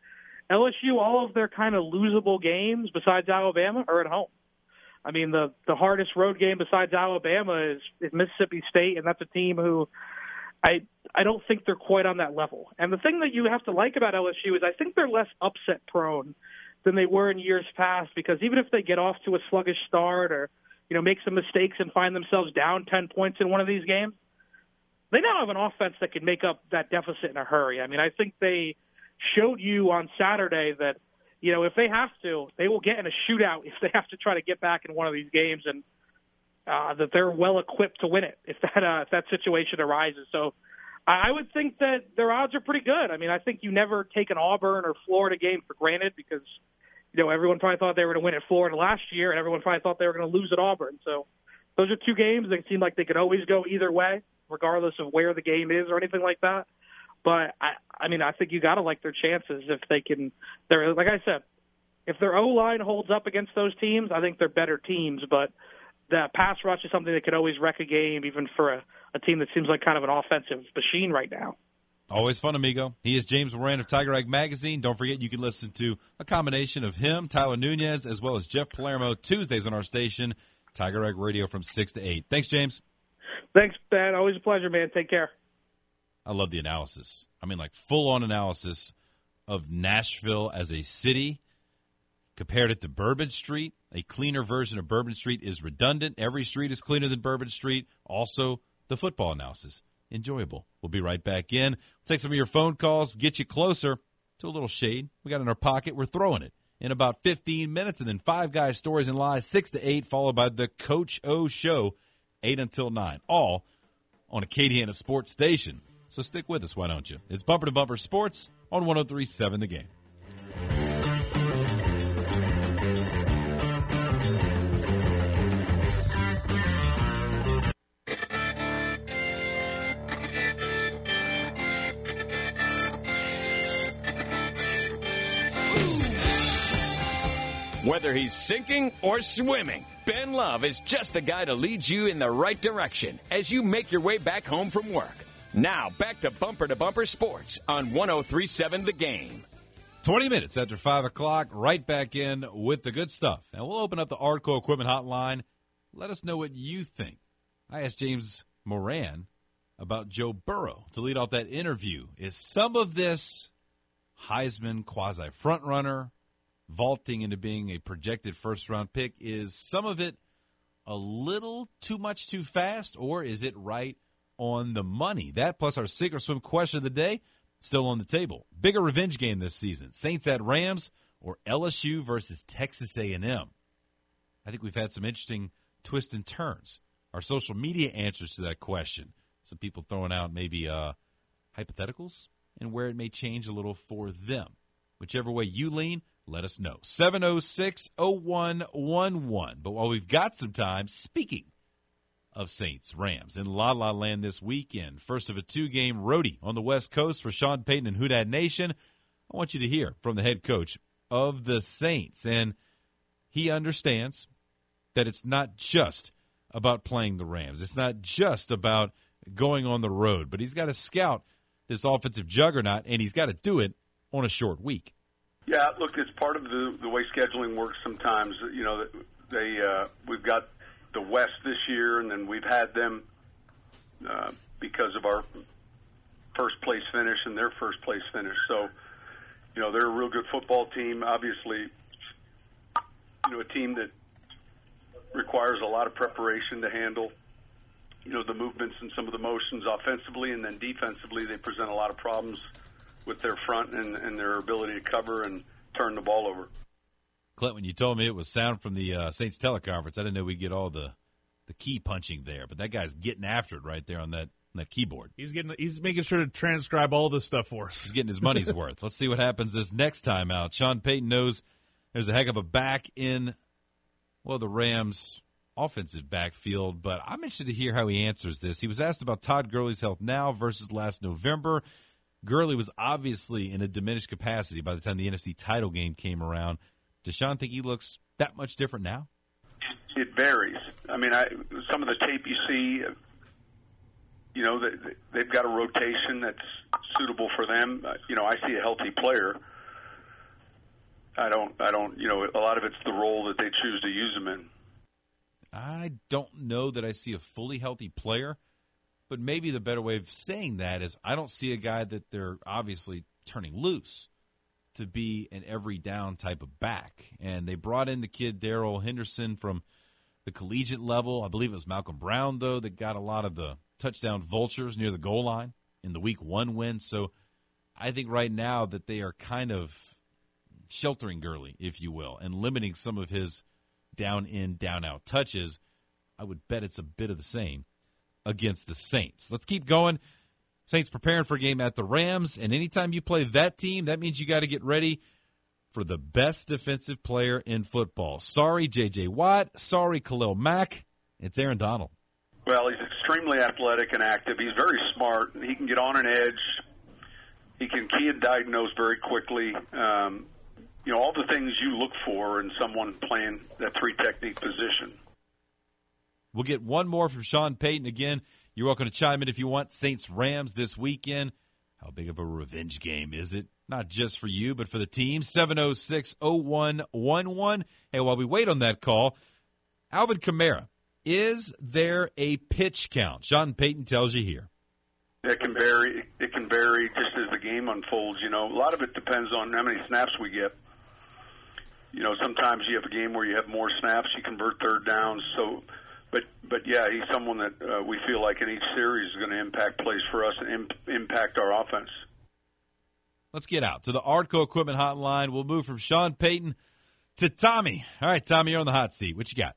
L S U, all of their kind of losable games besides Alabama are at home. I mean, the the hardest road game besides Alabama is, is Mississippi State, and that's a team who I I don't think they're quite on that level. And the thing that you have to like about L S U is I think they're less upset prone than they were in years past, because even if they get off to a sluggish start or, you know, make some mistakes and find themselves down ten points in one of these games, they now have an offense that can make up that deficit in a hurry. I mean, I think they showed you on Saturday that, you know, if they have to, they will get in a shootout if they have to try to get back in one of these games, and uh, that they're well equipped to win it if that uh, if that situation arises. So I would think that their odds are pretty good. I mean, I think you never take an Auburn or Florida game for granted, because, you know, everyone probably thought they were going to win at Florida last year, and everyone probably thought they were going to lose at Auburn. So those are two games that seem like they could always go either way, regardless of where the game is or anything like that. But, I, I mean, I think you got to like their chances if they can. They're, like I said, if their O-line holds up against those teams, I think they're better teams. But the pass rush is something that could always wreck a game, even for a, a team that seems like kind of an offensive machine right now. Always fun, amigo. He is James Moran of Tiger Egg Magazine. Don't forget you can listen to a combination of him, Tyler Nunez, as well as Jeff Palermo, Tuesdays on our station, Tiger Egg Radio from six to eight. Thanks, James. Thanks, Ben. Always a pleasure, man. Take care. I love the analysis. I mean, like, full-on analysis of Nashville as a city. Compared it to Bourbon Street. A cleaner version of Bourbon Street is redundant. Every street is cleaner than Bourbon Street. Also, the football analysis. Enjoyable. We'll be right back in. We'll take some of your phone calls, get you closer to a little shade. We got in our pocket. We're throwing it in about fifteen minutes, and then Five Guys Stories and Lies, six to eight, followed by the Coach O Show, eight until nine. All on Acadiana Sports Station. So stick with us, why don't you? It's Bumper to Bumper Sports on one oh three point seven The Game. Whether he's sinking or swimming, Ben Love is just the guy to lead you in the right direction as you make your way back home from work. Now, back to Bumper to Bumper Sports on one oh three point seven The Game. twenty minutes after five o'clock, right back in with the good stuff. And we'll open up the Arco Equipment Hotline. Let us know what you think. I asked James Moran about Joe Burrow to lead off that interview. Is some of this Heisman quasi-frontrunner, vaulting into being a projected first-round pick, is some of it a little too much too fast, or is it right on the money? That plus our sink or swim question of the day still on the table. Bigger revenge game this season, Saints at Rams or L S U versus Texas A and M? I think we've had some interesting twists and turns. Our social media answers to that question. Some people throwing out maybe uh, hypotheticals and where it may change a little for them. Whichever way you lean, let us know. seven oh six, oh one one one. But while we've got some time, speaking of Saints, Rams, in La La Land this weekend, first of a two-game roadie on the West Coast for Sean Payton and Who Dat Nation, I want you to hear from the head coach of the Saints. And he understands that it's not just about playing the Rams. It's not just about going on the road. But he's got to scout this offensive juggernaut, and he's got to do it on a short week. Yeah, look, it's part of the the way scheduling works sometimes. You know, they uh, we've got the West this year, and then we've had them uh, because of our first place finish and their first place finish. So, you know, they're a real good football team. Obviously, you know, a team that requires a lot of preparation to handle, you know, the movements and some of the motions offensively, and then defensively they present a lot of problems with their front and, and their ability to cover and turn the ball over. Clint, when you told me it was sound from the uh, Saints teleconference, I didn't know we'd get all the, the key punching there, but that guy's getting after it right there on that on that keyboard. He's getting he's making sure to transcribe all this stuff for us. He's getting his money's worth. Let's see what happens this next time out. Sean Payton knows there's a heck of a back in, well, the Rams' offensive backfield, but I'm interested to hear how he answers this. He was asked about Todd Gurley's health now versus last November. Gurley was obviously in a diminished capacity by the time the N F C title game came around. Does Sean think he looks that much different now? It varies. I mean, I, some of the tape you see, you know, they, they've got a rotation that's suitable for them. Uh, you know, I see a healthy player. I don't, I don't, you know, a lot of it's the role that they choose to use him in. I don't know that I see a fully healthy player, but maybe the better way of saying that is I don't see a guy that they're obviously turning loose to be an every down type of back. And they brought in the kid Darrell Henderson from the collegiate level. I believe it was Malcolm Brown, though, that got a lot of the touchdown vultures near the goal line in the week one win. So I think right now that they are kind of sheltering Gurley, if you will, and limiting some of his down-in, down-out touches. I would bet it's a bit of the same against the Saints. Let's keep going. Saints preparing for a game at the Rams, and anytime you play that team, that means you got to get ready for the best defensive player in football. Sorry, J J. Watt. Sorry, Khalil Mack. It's Aaron Donald. Well, he's extremely athletic and active. He's very smart. He can get on an edge. He can key and diagnose very quickly. Um, you know, all the things you look for in someone playing that three-technique position. We'll get one more from Sean Payton. Again, you're welcome to chime in if you want. Saints-Rams this weekend. How big of a revenge game is it? Not just for you, but for the team. seven oh six, oh one one one. Hey, while we wait on that call, Alvin Kamara, is there a pitch count? Sean Payton tells you here. It can vary. It can vary just as the game unfolds. You know, a lot of it depends on how many snaps we get. You know, sometimes you have a game where you have more snaps, you convert third downs. So, but but yeah, he's someone that uh, we feel like in each series is going to impact plays for us and imp- impact our offense. Let's get out to the Artco Equipment Hotline. We'll move from Sean Payton to Tommy. All right, Tommy, you're on the hot seat. What you got?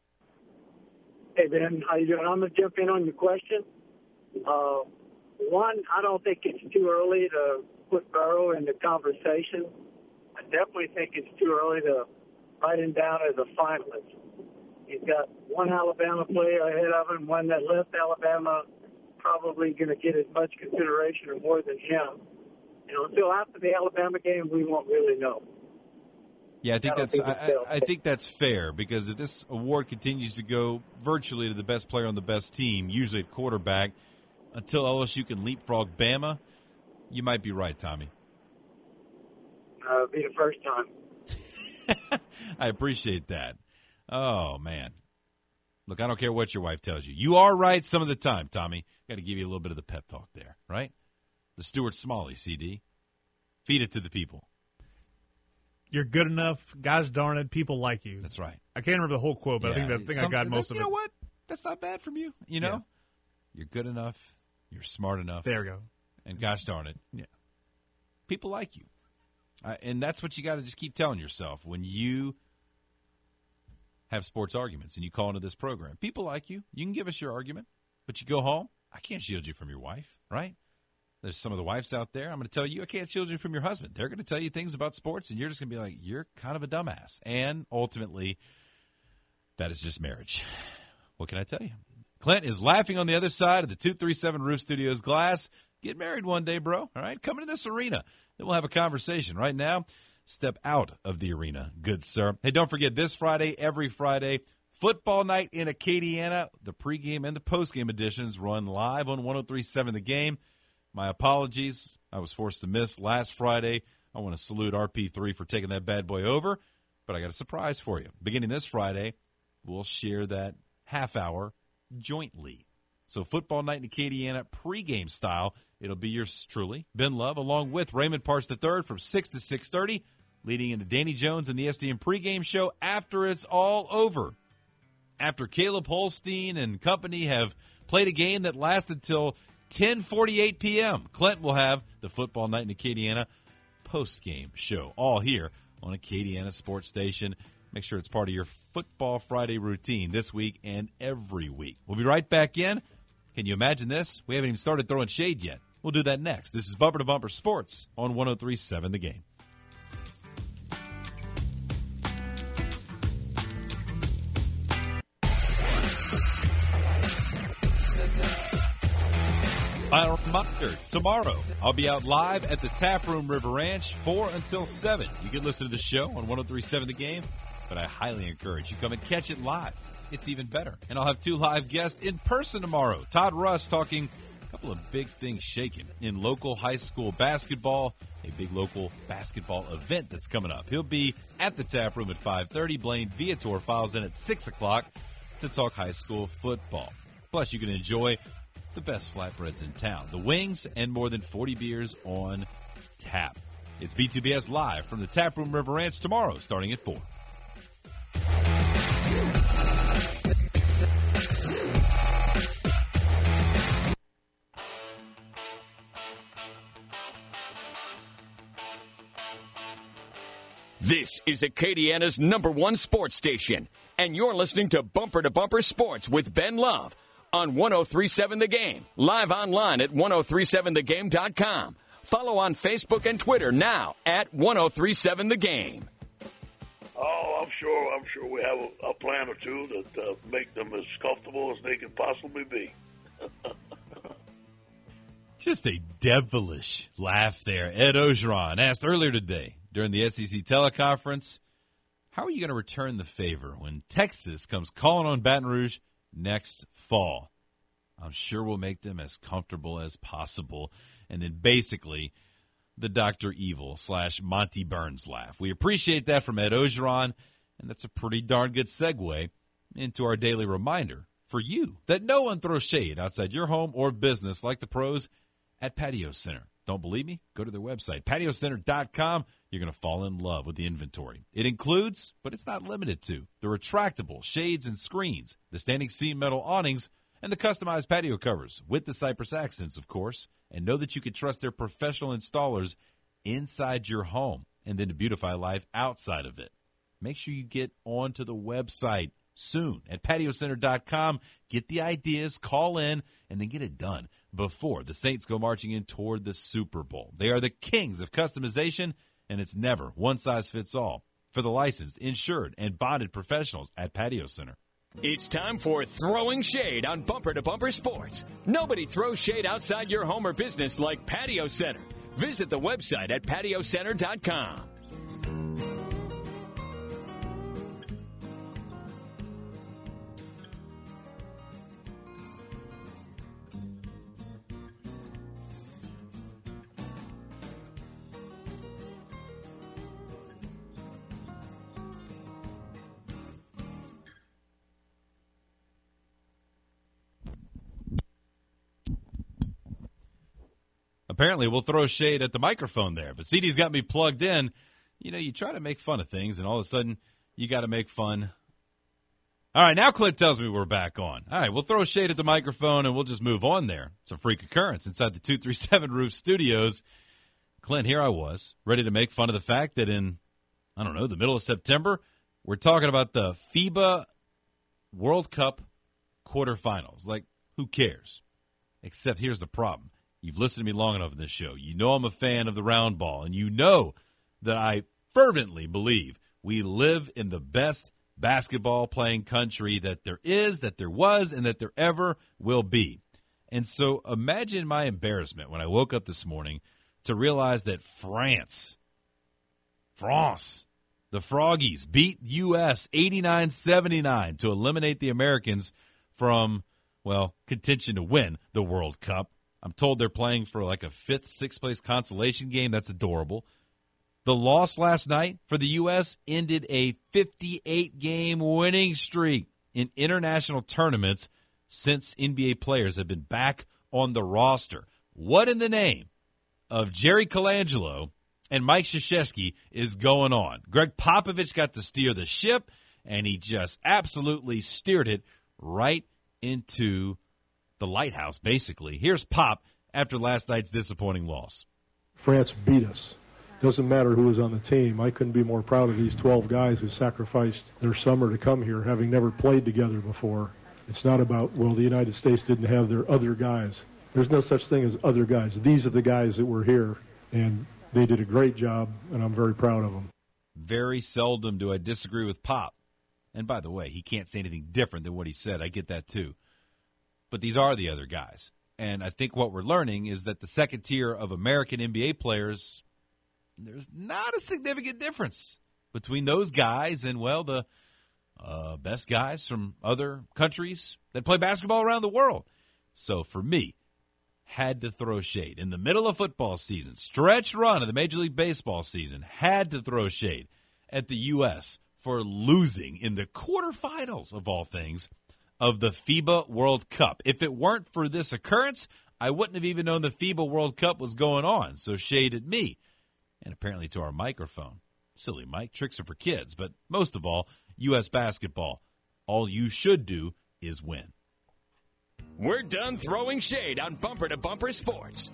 Hey, Ben, how you doing? I'm going to jump in on your question. Uh, one, I don't think it's too early to put Burrow in the conversation. I definitely think it's too early to write him down as a finalist. He's got one Alabama player ahead of him, one that left Alabama, probably going to get as much consideration or more than him. You know, until after the Alabama game, we won't really know. Yeah, I think I that's think I, I think that's fair because if this award continues to go virtually to the best player on the best team, usually at quarterback, until L S U can leapfrog Bama, you might be right, Tommy. Uh, it'll be the first time. I appreciate that. Oh, man. Look, I don't care what your wife tells you. You are right some of the time, Tommy. Got to give you a little bit of the pep talk there, right? The Stuart Smalley C D. Feed it to the people. You're good enough. Gosh darn it, people like you. That's right. I can't remember the whole quote, but Yeah, I think that I think some- I got most of you it. know what? That's not bad from you. You know, Yeah. You're good enough. You're smart enough. There you go. And gosh darn it, Yeah. people like you. Uh, and that's what you got to just keep telling yourself when you have sports arguments and you call into this program. People like you. You can give us your argument, but you go home. I can't shield you from your wife, right? There's some of the wives out there. I'm going to tell you, I can't shield you from your husband. They're going to tell you things about sports, and you're just going to be like, you're kind of a dumbass. And ultimately, that is just marriage. What can I tell you? Clint is laughing on the other side of the two three seven Roof Studios glass. Get married one day, bro. All right? Come into this arena. Then we'll have a conversation. Right now, step out of the arena, good sir. Hey, don't forget, this Friday, every Friday, football night in Acadiana. The pregame and the postgame editions run live on one oh three point seven The Game. My apologies. I was forced to miss last Friday. I want to salute R P three for taking that bad boy over, but I got a surprise for you. Beginning this Friday, we'll share that half hour jointly. So football night in Acadiana, pregame style. It'll be yours truly, Ben Love, along with Raymond Parks the third from six to six thirty, leading into Danny Jones and the S D N pregame show after it's all over. After Caleb Holstein and company have played a game that lasted till ten forty-eight p.m., Clint will have the football night in Acadiana post-game show, all here on Acadiana Sports Station. Make sure it's part of your Football Friday routine this week and every week. We'll be right back in. Can you imagine this? We haven't even started throwing shade yet. We'll do that next. This is Bumper to Bumper Sports on one oh three point seven The Game. Final reminder, tomorrow I'll be out live at the Taproom River Ranch, four until seven. You can listen to the show on one oh three point seven The Game, but I highly encourage you come and catch it live. It's even better. And I'll have two live guests in person tomorrow. Todd Russ talking A couple of big things shaking in local high school basketball, a big local basketball event that's coming up. He'll be at the Tap Room at five thirty. Blaine Viator files in at six o'clock to talk high school football. Plus, you can enjoy the best flatbreads in town, the wings, and more than forty beers on tap. It's B two B S Live from the Tap Room River Ranch tomorrow, starting at four. This is Acadiana's number one sports station, and you're listening to Bumper to Bumper Sports with Ben Love on one oh three seven The Game, live online at ten thirty-seven the game dot com. Follow on Facebook and Twitter now at ten thirty-seven The Game. Oh, I'm sure. I'm sure we have a, a plan or two that uh, make them as comfortable as they can possibly be. Just a devilish laugh there. Ed Ogeron asked earlier today during the S E C teleconference, how are you going to return the favor when Texas comes calling on Baton Rouge next fall? I'm sure we'll make them as comfortable as possible. And then basically the Doctor Evil slash Monty Burns laugh. We appreciate that from Ed Ogeron, and that's a pretty darn good segue into our daily reminder for you that no one throws shade outside your home or business like the pros at Patio Center. Don't believe me? Go to their website, patio center dot com. You're going to fall in love with the inventory. It includes, but it's not limited to, the retractable shades and screens, the standing seam metal awnings, and the customized patio covers with the Cypress accents, of course. And know that you can trust their professional installers inside your home and then to beautify life outside of it. Make sure you get onto the website soon at patio center dot com. Get the ideas, call in, and then get it done before the Saints go marching in toward the Super Bowl. They are the kings of customization, and it's never one size fits all for the licensed, insured, and bonded professionals at Patio Center. It's time for Throwing Shade on Bumper to Bumper Sports. Nobody throws shade outside your home or business like Patio Center. Visit the website at patio center dot com. Apparently, we'll throw shade at the microphone there. But C D's got me plugged in. You know, you try to make fun of things, and all of a sudden, you got to make fun. All right, now Clint tells me we're back on. All right, we'll throw shade at the microphone, and we'll just move on there. It's a freak occurrence inside the two thirty-seven Roof Studios. Clint, here I was, ready to make fun of the fact that in, I don't know, the middle of September, we're talking about the FIBA World Cup quarterfinals. Like, who cares? Except here's the problem. You've listened to me long enough in this show. You know I'm a fan of the round ball, and you know that I fervently believe we live in the best basketball-playing country that there is, that there was, and that there ever will be. And so imagine my embarrassment when I woke up this morning to realize that France, France, the Froggies beat U S eighty-nine seventy-nine to eliminate the Americans from, well, contention to win the World Cup. I'm told they're playing for like a fifth, sixth place consolation game. That's adorable. The loss last night for the U S ended a fifty-eight game winning streak in international tournaments since N B A players have been back on the roster. What in the name of Jerry Colangelo and Mike Krzyzewski is going on? Greg Popovich got to steer the ship, and he just absolutely steered it right into the lighthouse, basically. Here's Pop after last night's disappointing loss. France beat us. Doesn't matter who was on the team. I couldn't be more proud of these twelve guys who sacrificed their summer to come here, having never played together before. It's not about, well, the United States didn't have their other guys. There's no such thing as other guys. These are the guys that were here, and they did a great job, and I'm very proud of them. Very seldom do I disagree with Pop. And by the way, he can't say anything different than what he said. I get that too. But these are the other guys. And I think what we're learning is that the second tier of American N B A players, there's not a significant difference between those guys and, well, the uh, best guys from other countries that play basketball around the world. So for me, had to throw shade. In the middle of football season, stretch run of the Major League Baseball season, had to throw shade at the U S for losing in the quarterfinals, of all things, of the FIBA World Cup. If it weren't for this occurrence, I wouldn't have even known the FIBA World Cup was going on. So shade at me, and apparently to our microphone. Silly Mike, tricks are for kids, but most of all, U S basketball. All you should do is win. We're done throwing shade on Bumper to Bumper Sports.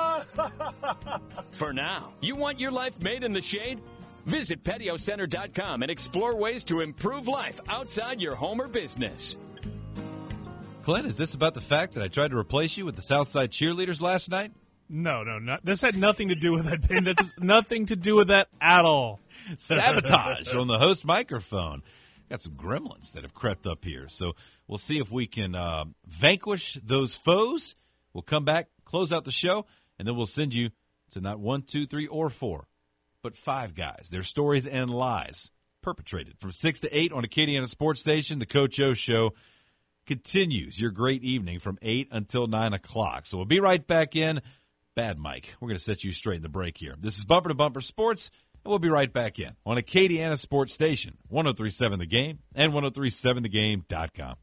For now, you want your life made in the shade? Visit patio center dot com and explore ways to improve life outside your home or business. Clint, is this about the fact that I tried to replace you with the Southside cheerleaders last night? No, no, not, this had nothing to do with that, Ben. That has nothing to do with that at all. Sabotage on the host microphone. Got some gremlins that have crept up here. So we'll see if we can uh, vanquish those foes. We'll come back, close out the show, and then we'll send you to not one, two, three, or four, but five guys. Their stories and lies perpetrated from six to eight on Acadiana Sports Station. The Coach O Show continues your great evening from eight until nine o'clock. So we'll be right back in. Bad Mike. We're going to set you straight in the break here. This is Bumper to Bumper Sports, and we'll be right back in on Acadiana Sports Station, one oh three point seven The Game and one oh three point seven the game dot com.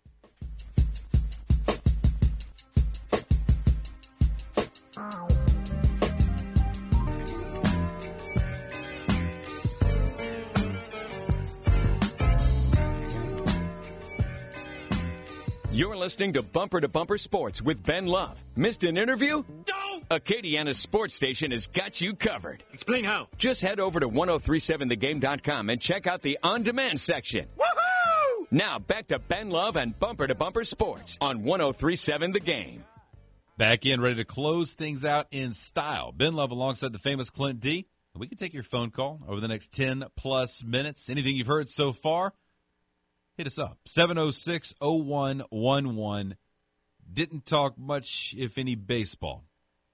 You're listening to Bumper to Bumper Sports with Ben Love. Missed an interview? No! Acadiana's sports station has got you covered. Explain how. Just head over to one oh three point seven the game dot com and check out the on-demand section. Woohoo! Now back to Ben Love and Bumper to Bumper Sports on one oh three point seven The Game. Back in, ready to close things out in style. Ben Love alongside the famous Clint D. We can take your phone call over the next ten plus minutes. Anything you've heard so far, hit us up. seven oh six oh one one one. Didn't talk much, if any, baseball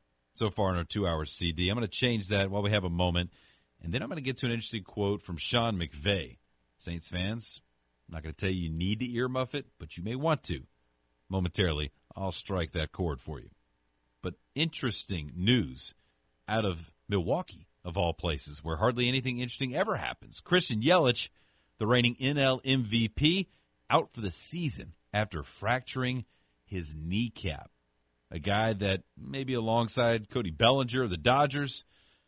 so far in our two-hour C D. I'm going to change that while we have a moment. And then I'm going to get to an interesting quote from Sean McVay. Saints fans, I'm not going to tell you you need to earmuff it, but you may want to. Momentarily, I'll strike that chord for you. But interesting news out of Milwaukee, of all places, where hardly anything interesting ever happens. Christian Yelich, the reigning N L M V P, out for the season after fracturing his kneecap. A guy that maybe alongside Cody Bellinger of the Dodgers,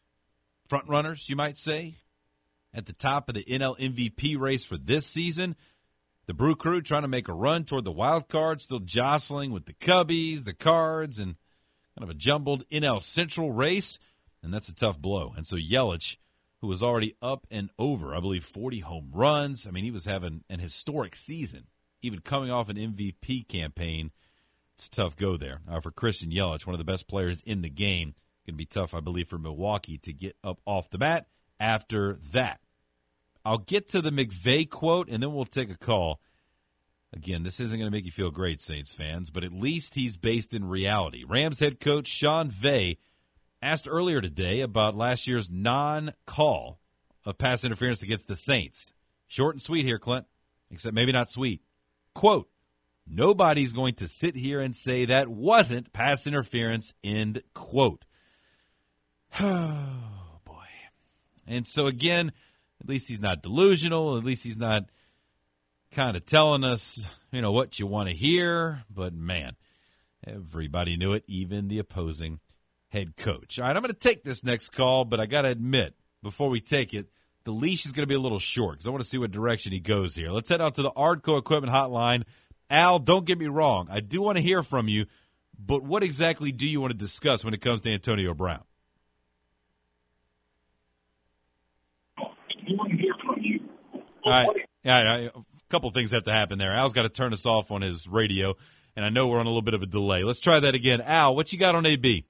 front runners, you might say, at the top of the N L M V P race for this season. The Brew Crew trying to make a run toward the wild card, still jostling with the Cubbies, the Cards, and kind of a jumbled N L Central race, and that's a tough blow. And so Yelich, who was already up and over, I believe, forty home runs. I mean, he was having an historic season, even coming off an M V P campaign. It's a tough go there. Uh, for Christian Yelich, one of the best players in the game, going to be tough, I believe, for Milwaukee to get up off the mat after that. I'll get to the McVay quote, and then we'll take a call. Again, this isn't going to make you feel great, Saints fans, but at least he's based in reality. Rams head coach Sean Vay asked earlier today about last year's non-call of pass interference against the Saints. Short and sweet here, Clint, except maybe not sweet. Quote, nobody's going to sit here and say that wasn't pass interference, end quote. Oh, boy. And so, again, at least he's not delusional. At least he's not kind of telling us, you know, what you want to hear. But, man, everybody knew it, even the opposing head coach. All right, I'm going to take this next call, but I got to admit, before we take it, the leash is going to be a little short because I want to see what direction he goes here. Let's head out to the Ardco Equipment Hotline. Al, don't get me wrong. I do want to hear from you, but what exactly do you want to discuss when it comes to Antonio Brown? I want to hear from you. All right. Yeah, a couple things have to happen there. Al's got to turn us off on his radio, and I know we're on a little bit of a delay. Let's try that again. Al, what you got on A B?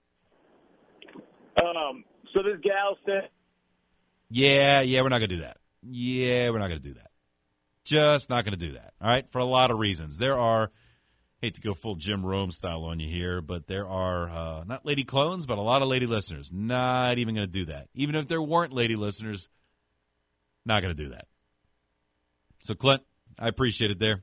Um, so this gal said... Yeah, yeah, we're not going to do that. Yeah, we're not going to do that. Just not going to do that, all right, for a lot of reasons. There are, hate to go full Jim Rome style on you here, but there are uh, not lady clones, but a lot of lady listeners. Not even going to do that. Even if there weren't lady listeners, not going to do that. So, Clint, I appreciate it there.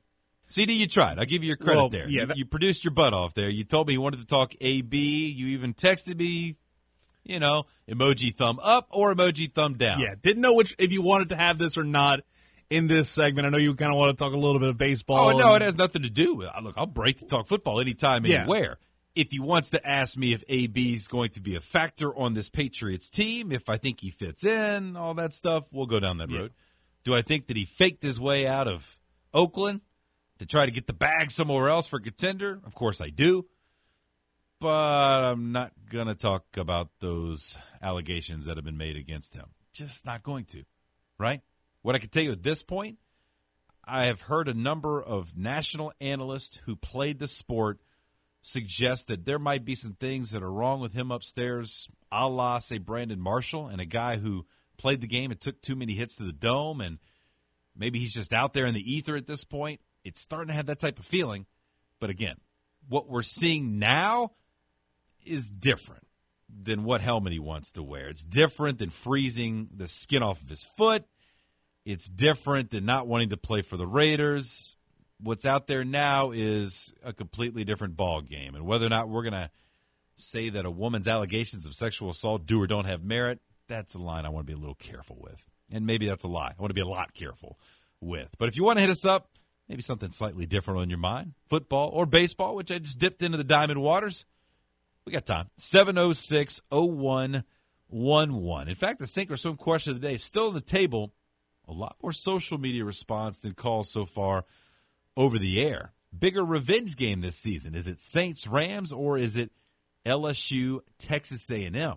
C D, you tried. I'll give you your credit Well, there. yeah, you, that- you produced your butt off there. You told me you wanted to talk A B. You even texted me, you know, emoji thumb up or emoji thumb down. Yeah, didn't know which if you wanted to have this or not in this segment. I know you kind of want to talk a little bit of baseball. Oh, no, and- it has nothing to do with it. Look, I'll break to talk football anytime, Yeah. anywhere. If he wants to ask me if A B is going to be a factor on this Patriots team, if I think he fits in, all that stuff, we'll go down that Yeah. road. Do I think that he faked his way out of Oakland to try to get the bag somewhere else for contender? Of course I do. But I'm not going to talk about those allegations that have been made against him. Just not going to, right? What I can tell you at this point, I have heard a number of national analysts who played the sport suggest that there might be some things that are wrong with him upstairs, a la, say, Brandon Marshall, and a guy who played the game and took too many hits to the dome, and maybe he's just out there in the ether at this point. It's starting to have that type of feeling. But again, what we're seeing now is different than what helmet he wants to wear. It's different than freezing the skin off of his foot. It's different than not wanting to play for the Raiders. What's out there now is a completely different ball game. And whether or not we're going to say that a woman's allegations of sexual assault do or don't have merit, that's a line I want to be a little careful with. And maybe that's a lie. I want to be a lot careful with. But if you want to hit us up, maybe something slightly different on your mind, football or baseball, which I just dipped into the diamond waters, we got time. seven oh six, oh one one one. In fact, the sink or swim question of the day is still on the table. A lot more social media response than calls so far over the air. Bigger revenge game this season. Is it Saints-Rams or is it L S U-Texas A and M?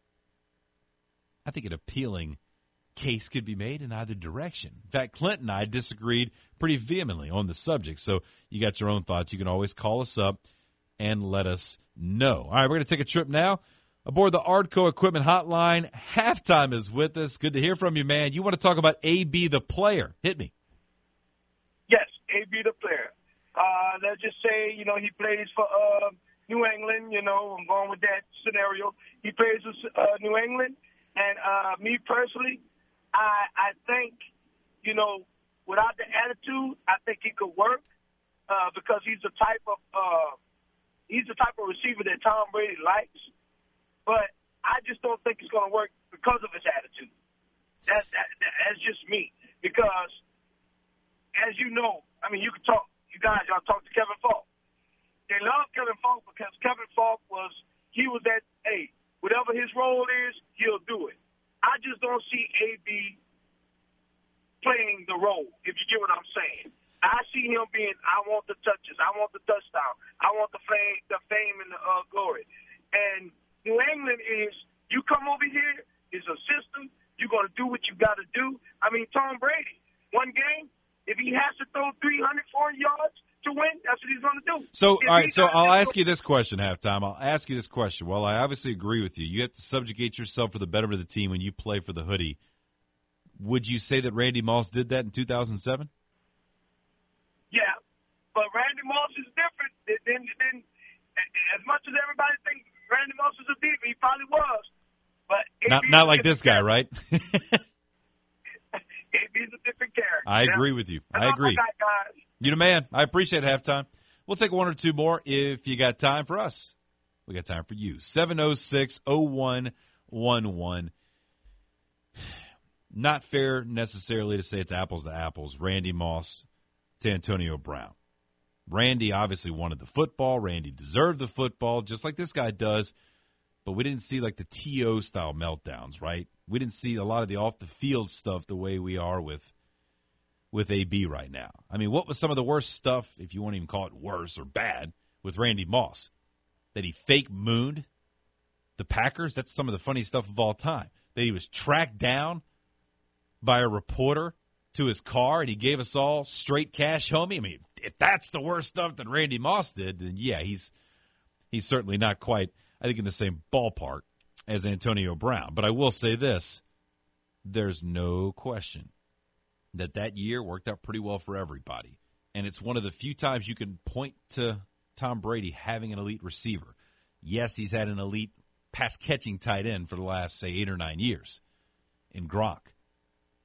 I think an appealing case could be made in either direction. In fact, Clint and I disagreed pretty vehemently on the subject, so you got your own thoughts. You can always call us up and let us know. All right, we're going to take a trip now aboard the Ardco Equipment Hotline. Halftime is with us. Good to hear from you, man. You want to talk about A B the player. Hit me. Yes, A B the player. Uh, let's just say, you know, he plays for uh, New England. You know, I'm going with that scenario. He plays for uh, New England. And uh, me personally, I, I think, you know, without the attitude, I think he could work uh, because he's the type of uh, he's the type of receiver that Tom Brady likes. But I just don't think it's going to work because of his attitude. That, that, that's just me. Because, as you know, I mean, you can talk, you guys, y'all talk to Kevin Falk. They love Kevin Falk because Kevin Falk was, he was that, hey, whatever his role is, he'll do it. I just don't see A B playing the role, if you get what I'm saying. I see him being, I want the touches, I want the touchdown, I want the fame, the fame and the uh, glory. And New England is, you come over here, it's a system, you're going to do what you got to do. I mean, Tom Brady, one game, if he has to throw three hundred, four hundred yards to win, that's what he's going to do. So, If all right, he so has I'll to ask you this question halftime. I'll ask you this question. Well, I obviously agree with you. You have to subjugate yourself for the betterment of the team when you play for the hoodie. Would you say that Randy Moss did that in two thousand seven? Yeah, but Randy Moss is different than, than, than as much as everybody thinks Randy Moss is a diva. He probably was, but Not not like this guy, right? A B's a different character. I yeah? agree with you. That's I all agree. got, guys. You the man. I appreciate it, halftime. We'll take one or two more if you got time for us. We got time for you. seven oh six, oh one one one. Not fair necessarily to say it's apples to apples. Randy Moss to Antonio Brown. Randy obviously wanted the football. Randy deserved the football, just like this guy does. But we didn't see like the T O style meltdowns, right? We didn't see a lot of the off the field stuff the way we are with with A B right now. I mean, what was some of the worst stuff, if you want to even call it worse or bad, with Randy Moss? That he fake mooned the Packers? That's some of the funniest stuff of all time. That he was tracked down by a reporter to his car and he gave us all straight cash, homie. I mean, if that's the worst stuff that Randy Moss did, then yeah, he's he's certainly not quite, I think, in the same ballpark as Antonio Brown. But I will say this, there's no question that that year worked out pretty well for everybody. And it's one of the few times you can point to Tom Brady having an elite receiver. Yes, he's had an elite pass-catching tight end for the last, say, eight or nine years in Gronk.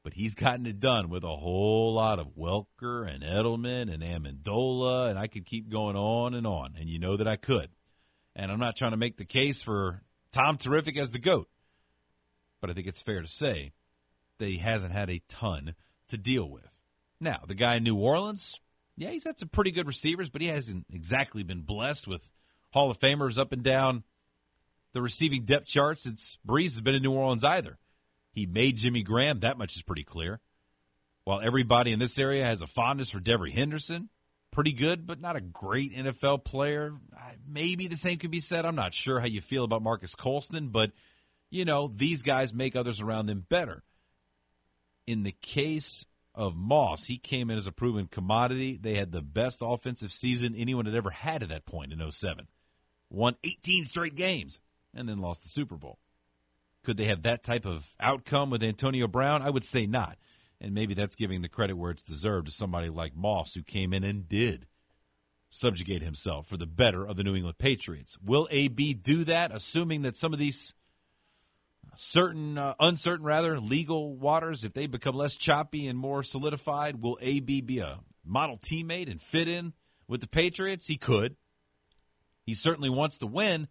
but he's gotten it done with a whole lot of Welker and Edelman and Amendola, and I could keep going on and on, and you know that I could. And I'm not trying to make the case for Tom Terrific as the GOAT, but I think it's fair to say that he hasn't had a ton to deal with. Now, the guy in New Orleans, yeah, he's had some pretty good receivers, but he hasn't exactly been blessed with Hall of Famers up and down the receiving depth charts since Breeze has been in New Orleans either. He made Jimmy Graham. That much is pretty clear. While everybody in this area has a fondness for Devery Henderson, pretty good, but not a great N F L player. Maybe the same could be said. I'm not sure how you feel about Marcus Colston, but, you know, these guys make others around them better. In the case of Moss, he came in as a proven commodity. They had the best offensive season anyone had ever had at that point in oh seven. Won eighteen straight games and then lost the Super Bowl. Could they have that type of outcome with Antonio Brown? I would say not. And maybe that's giving the credit where it's deserved to somebody like Moss, who came in and did subjugate himself for the better of the New England Patriots. Will A B do that, assuming that some of these certain, uh, uncertain rather, legal waters, if they become less choppy and more solidified, will A B be a model teammate and fit in with the Patriots? He could. He certainly wants to win.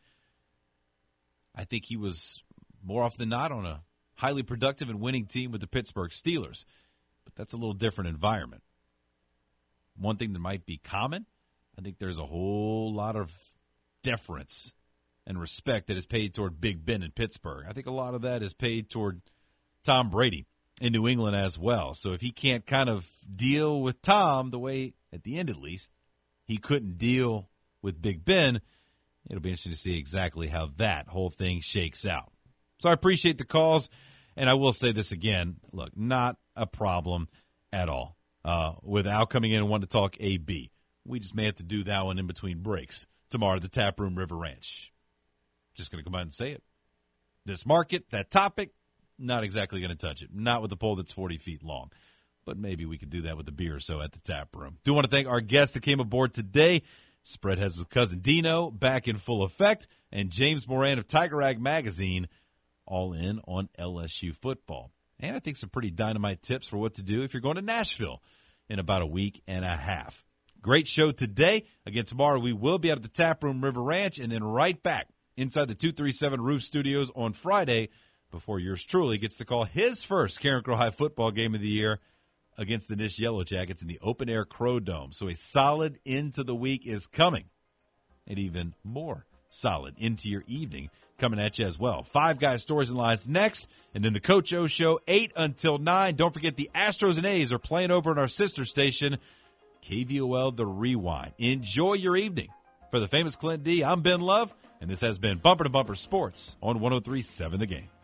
I think he was more often than not on a highly productive and winning team with the Pittsburgh Steelers. But that's a little different environment. One thing that might be common, I think there's a whole lot of deference and respect that is paid toward Big Ben in Pittsburgh. I think a lot of that is paid toward Tom Brady in New England as well. So if he can't kind of deal with Tom the way, at the end at least, he couldn't deal with Big Ben, it'll be interesting to see exactly how that whole thing shakes out. So I appreciate the calls, and I will say this again. Look, not a problem at all uh, with Al coming in and wanting to talk A B. We just may have to do that one in between breaks tomorrow at the Tap Room River Ranch. Just going to come out and say it. This market, that topic, not exactly going to touch it. Not with a pole that's forty feet long. But maybe we could do that with a beer or so at the Tap Room. Do want to thank our guests that came aboard today. Spread Heads with Cousin Dino, back in full effect, and James Moran of Tiger Rag Magazine, all in on L S U football. And I think some pretty dynamite tips for what to do if you're going to Nashville in about a week and a half. Great show today. Again, tomorrow we will be out at the Tap Room River Ranch and then right back inside the two thirty-seven Roof Studios on Friday before yours truly gets to call his first Carencro High football game of the year against the Nish Yellow Jackets in the Open Air Crow Dome. So a solid into the week is coming, and even more solid into your evening coming at you as well. Five Guys, Stories, and Lines next, and then the Coach O Show, eight until nine. Don't forget the Astros and A's are playing over in our sister station, K V O L The Rewind. Enjoy your evening. For the famous Clint D, I'm Ben Love, and this has been Bumper to Bumper Sports on one oh three point seven The Game.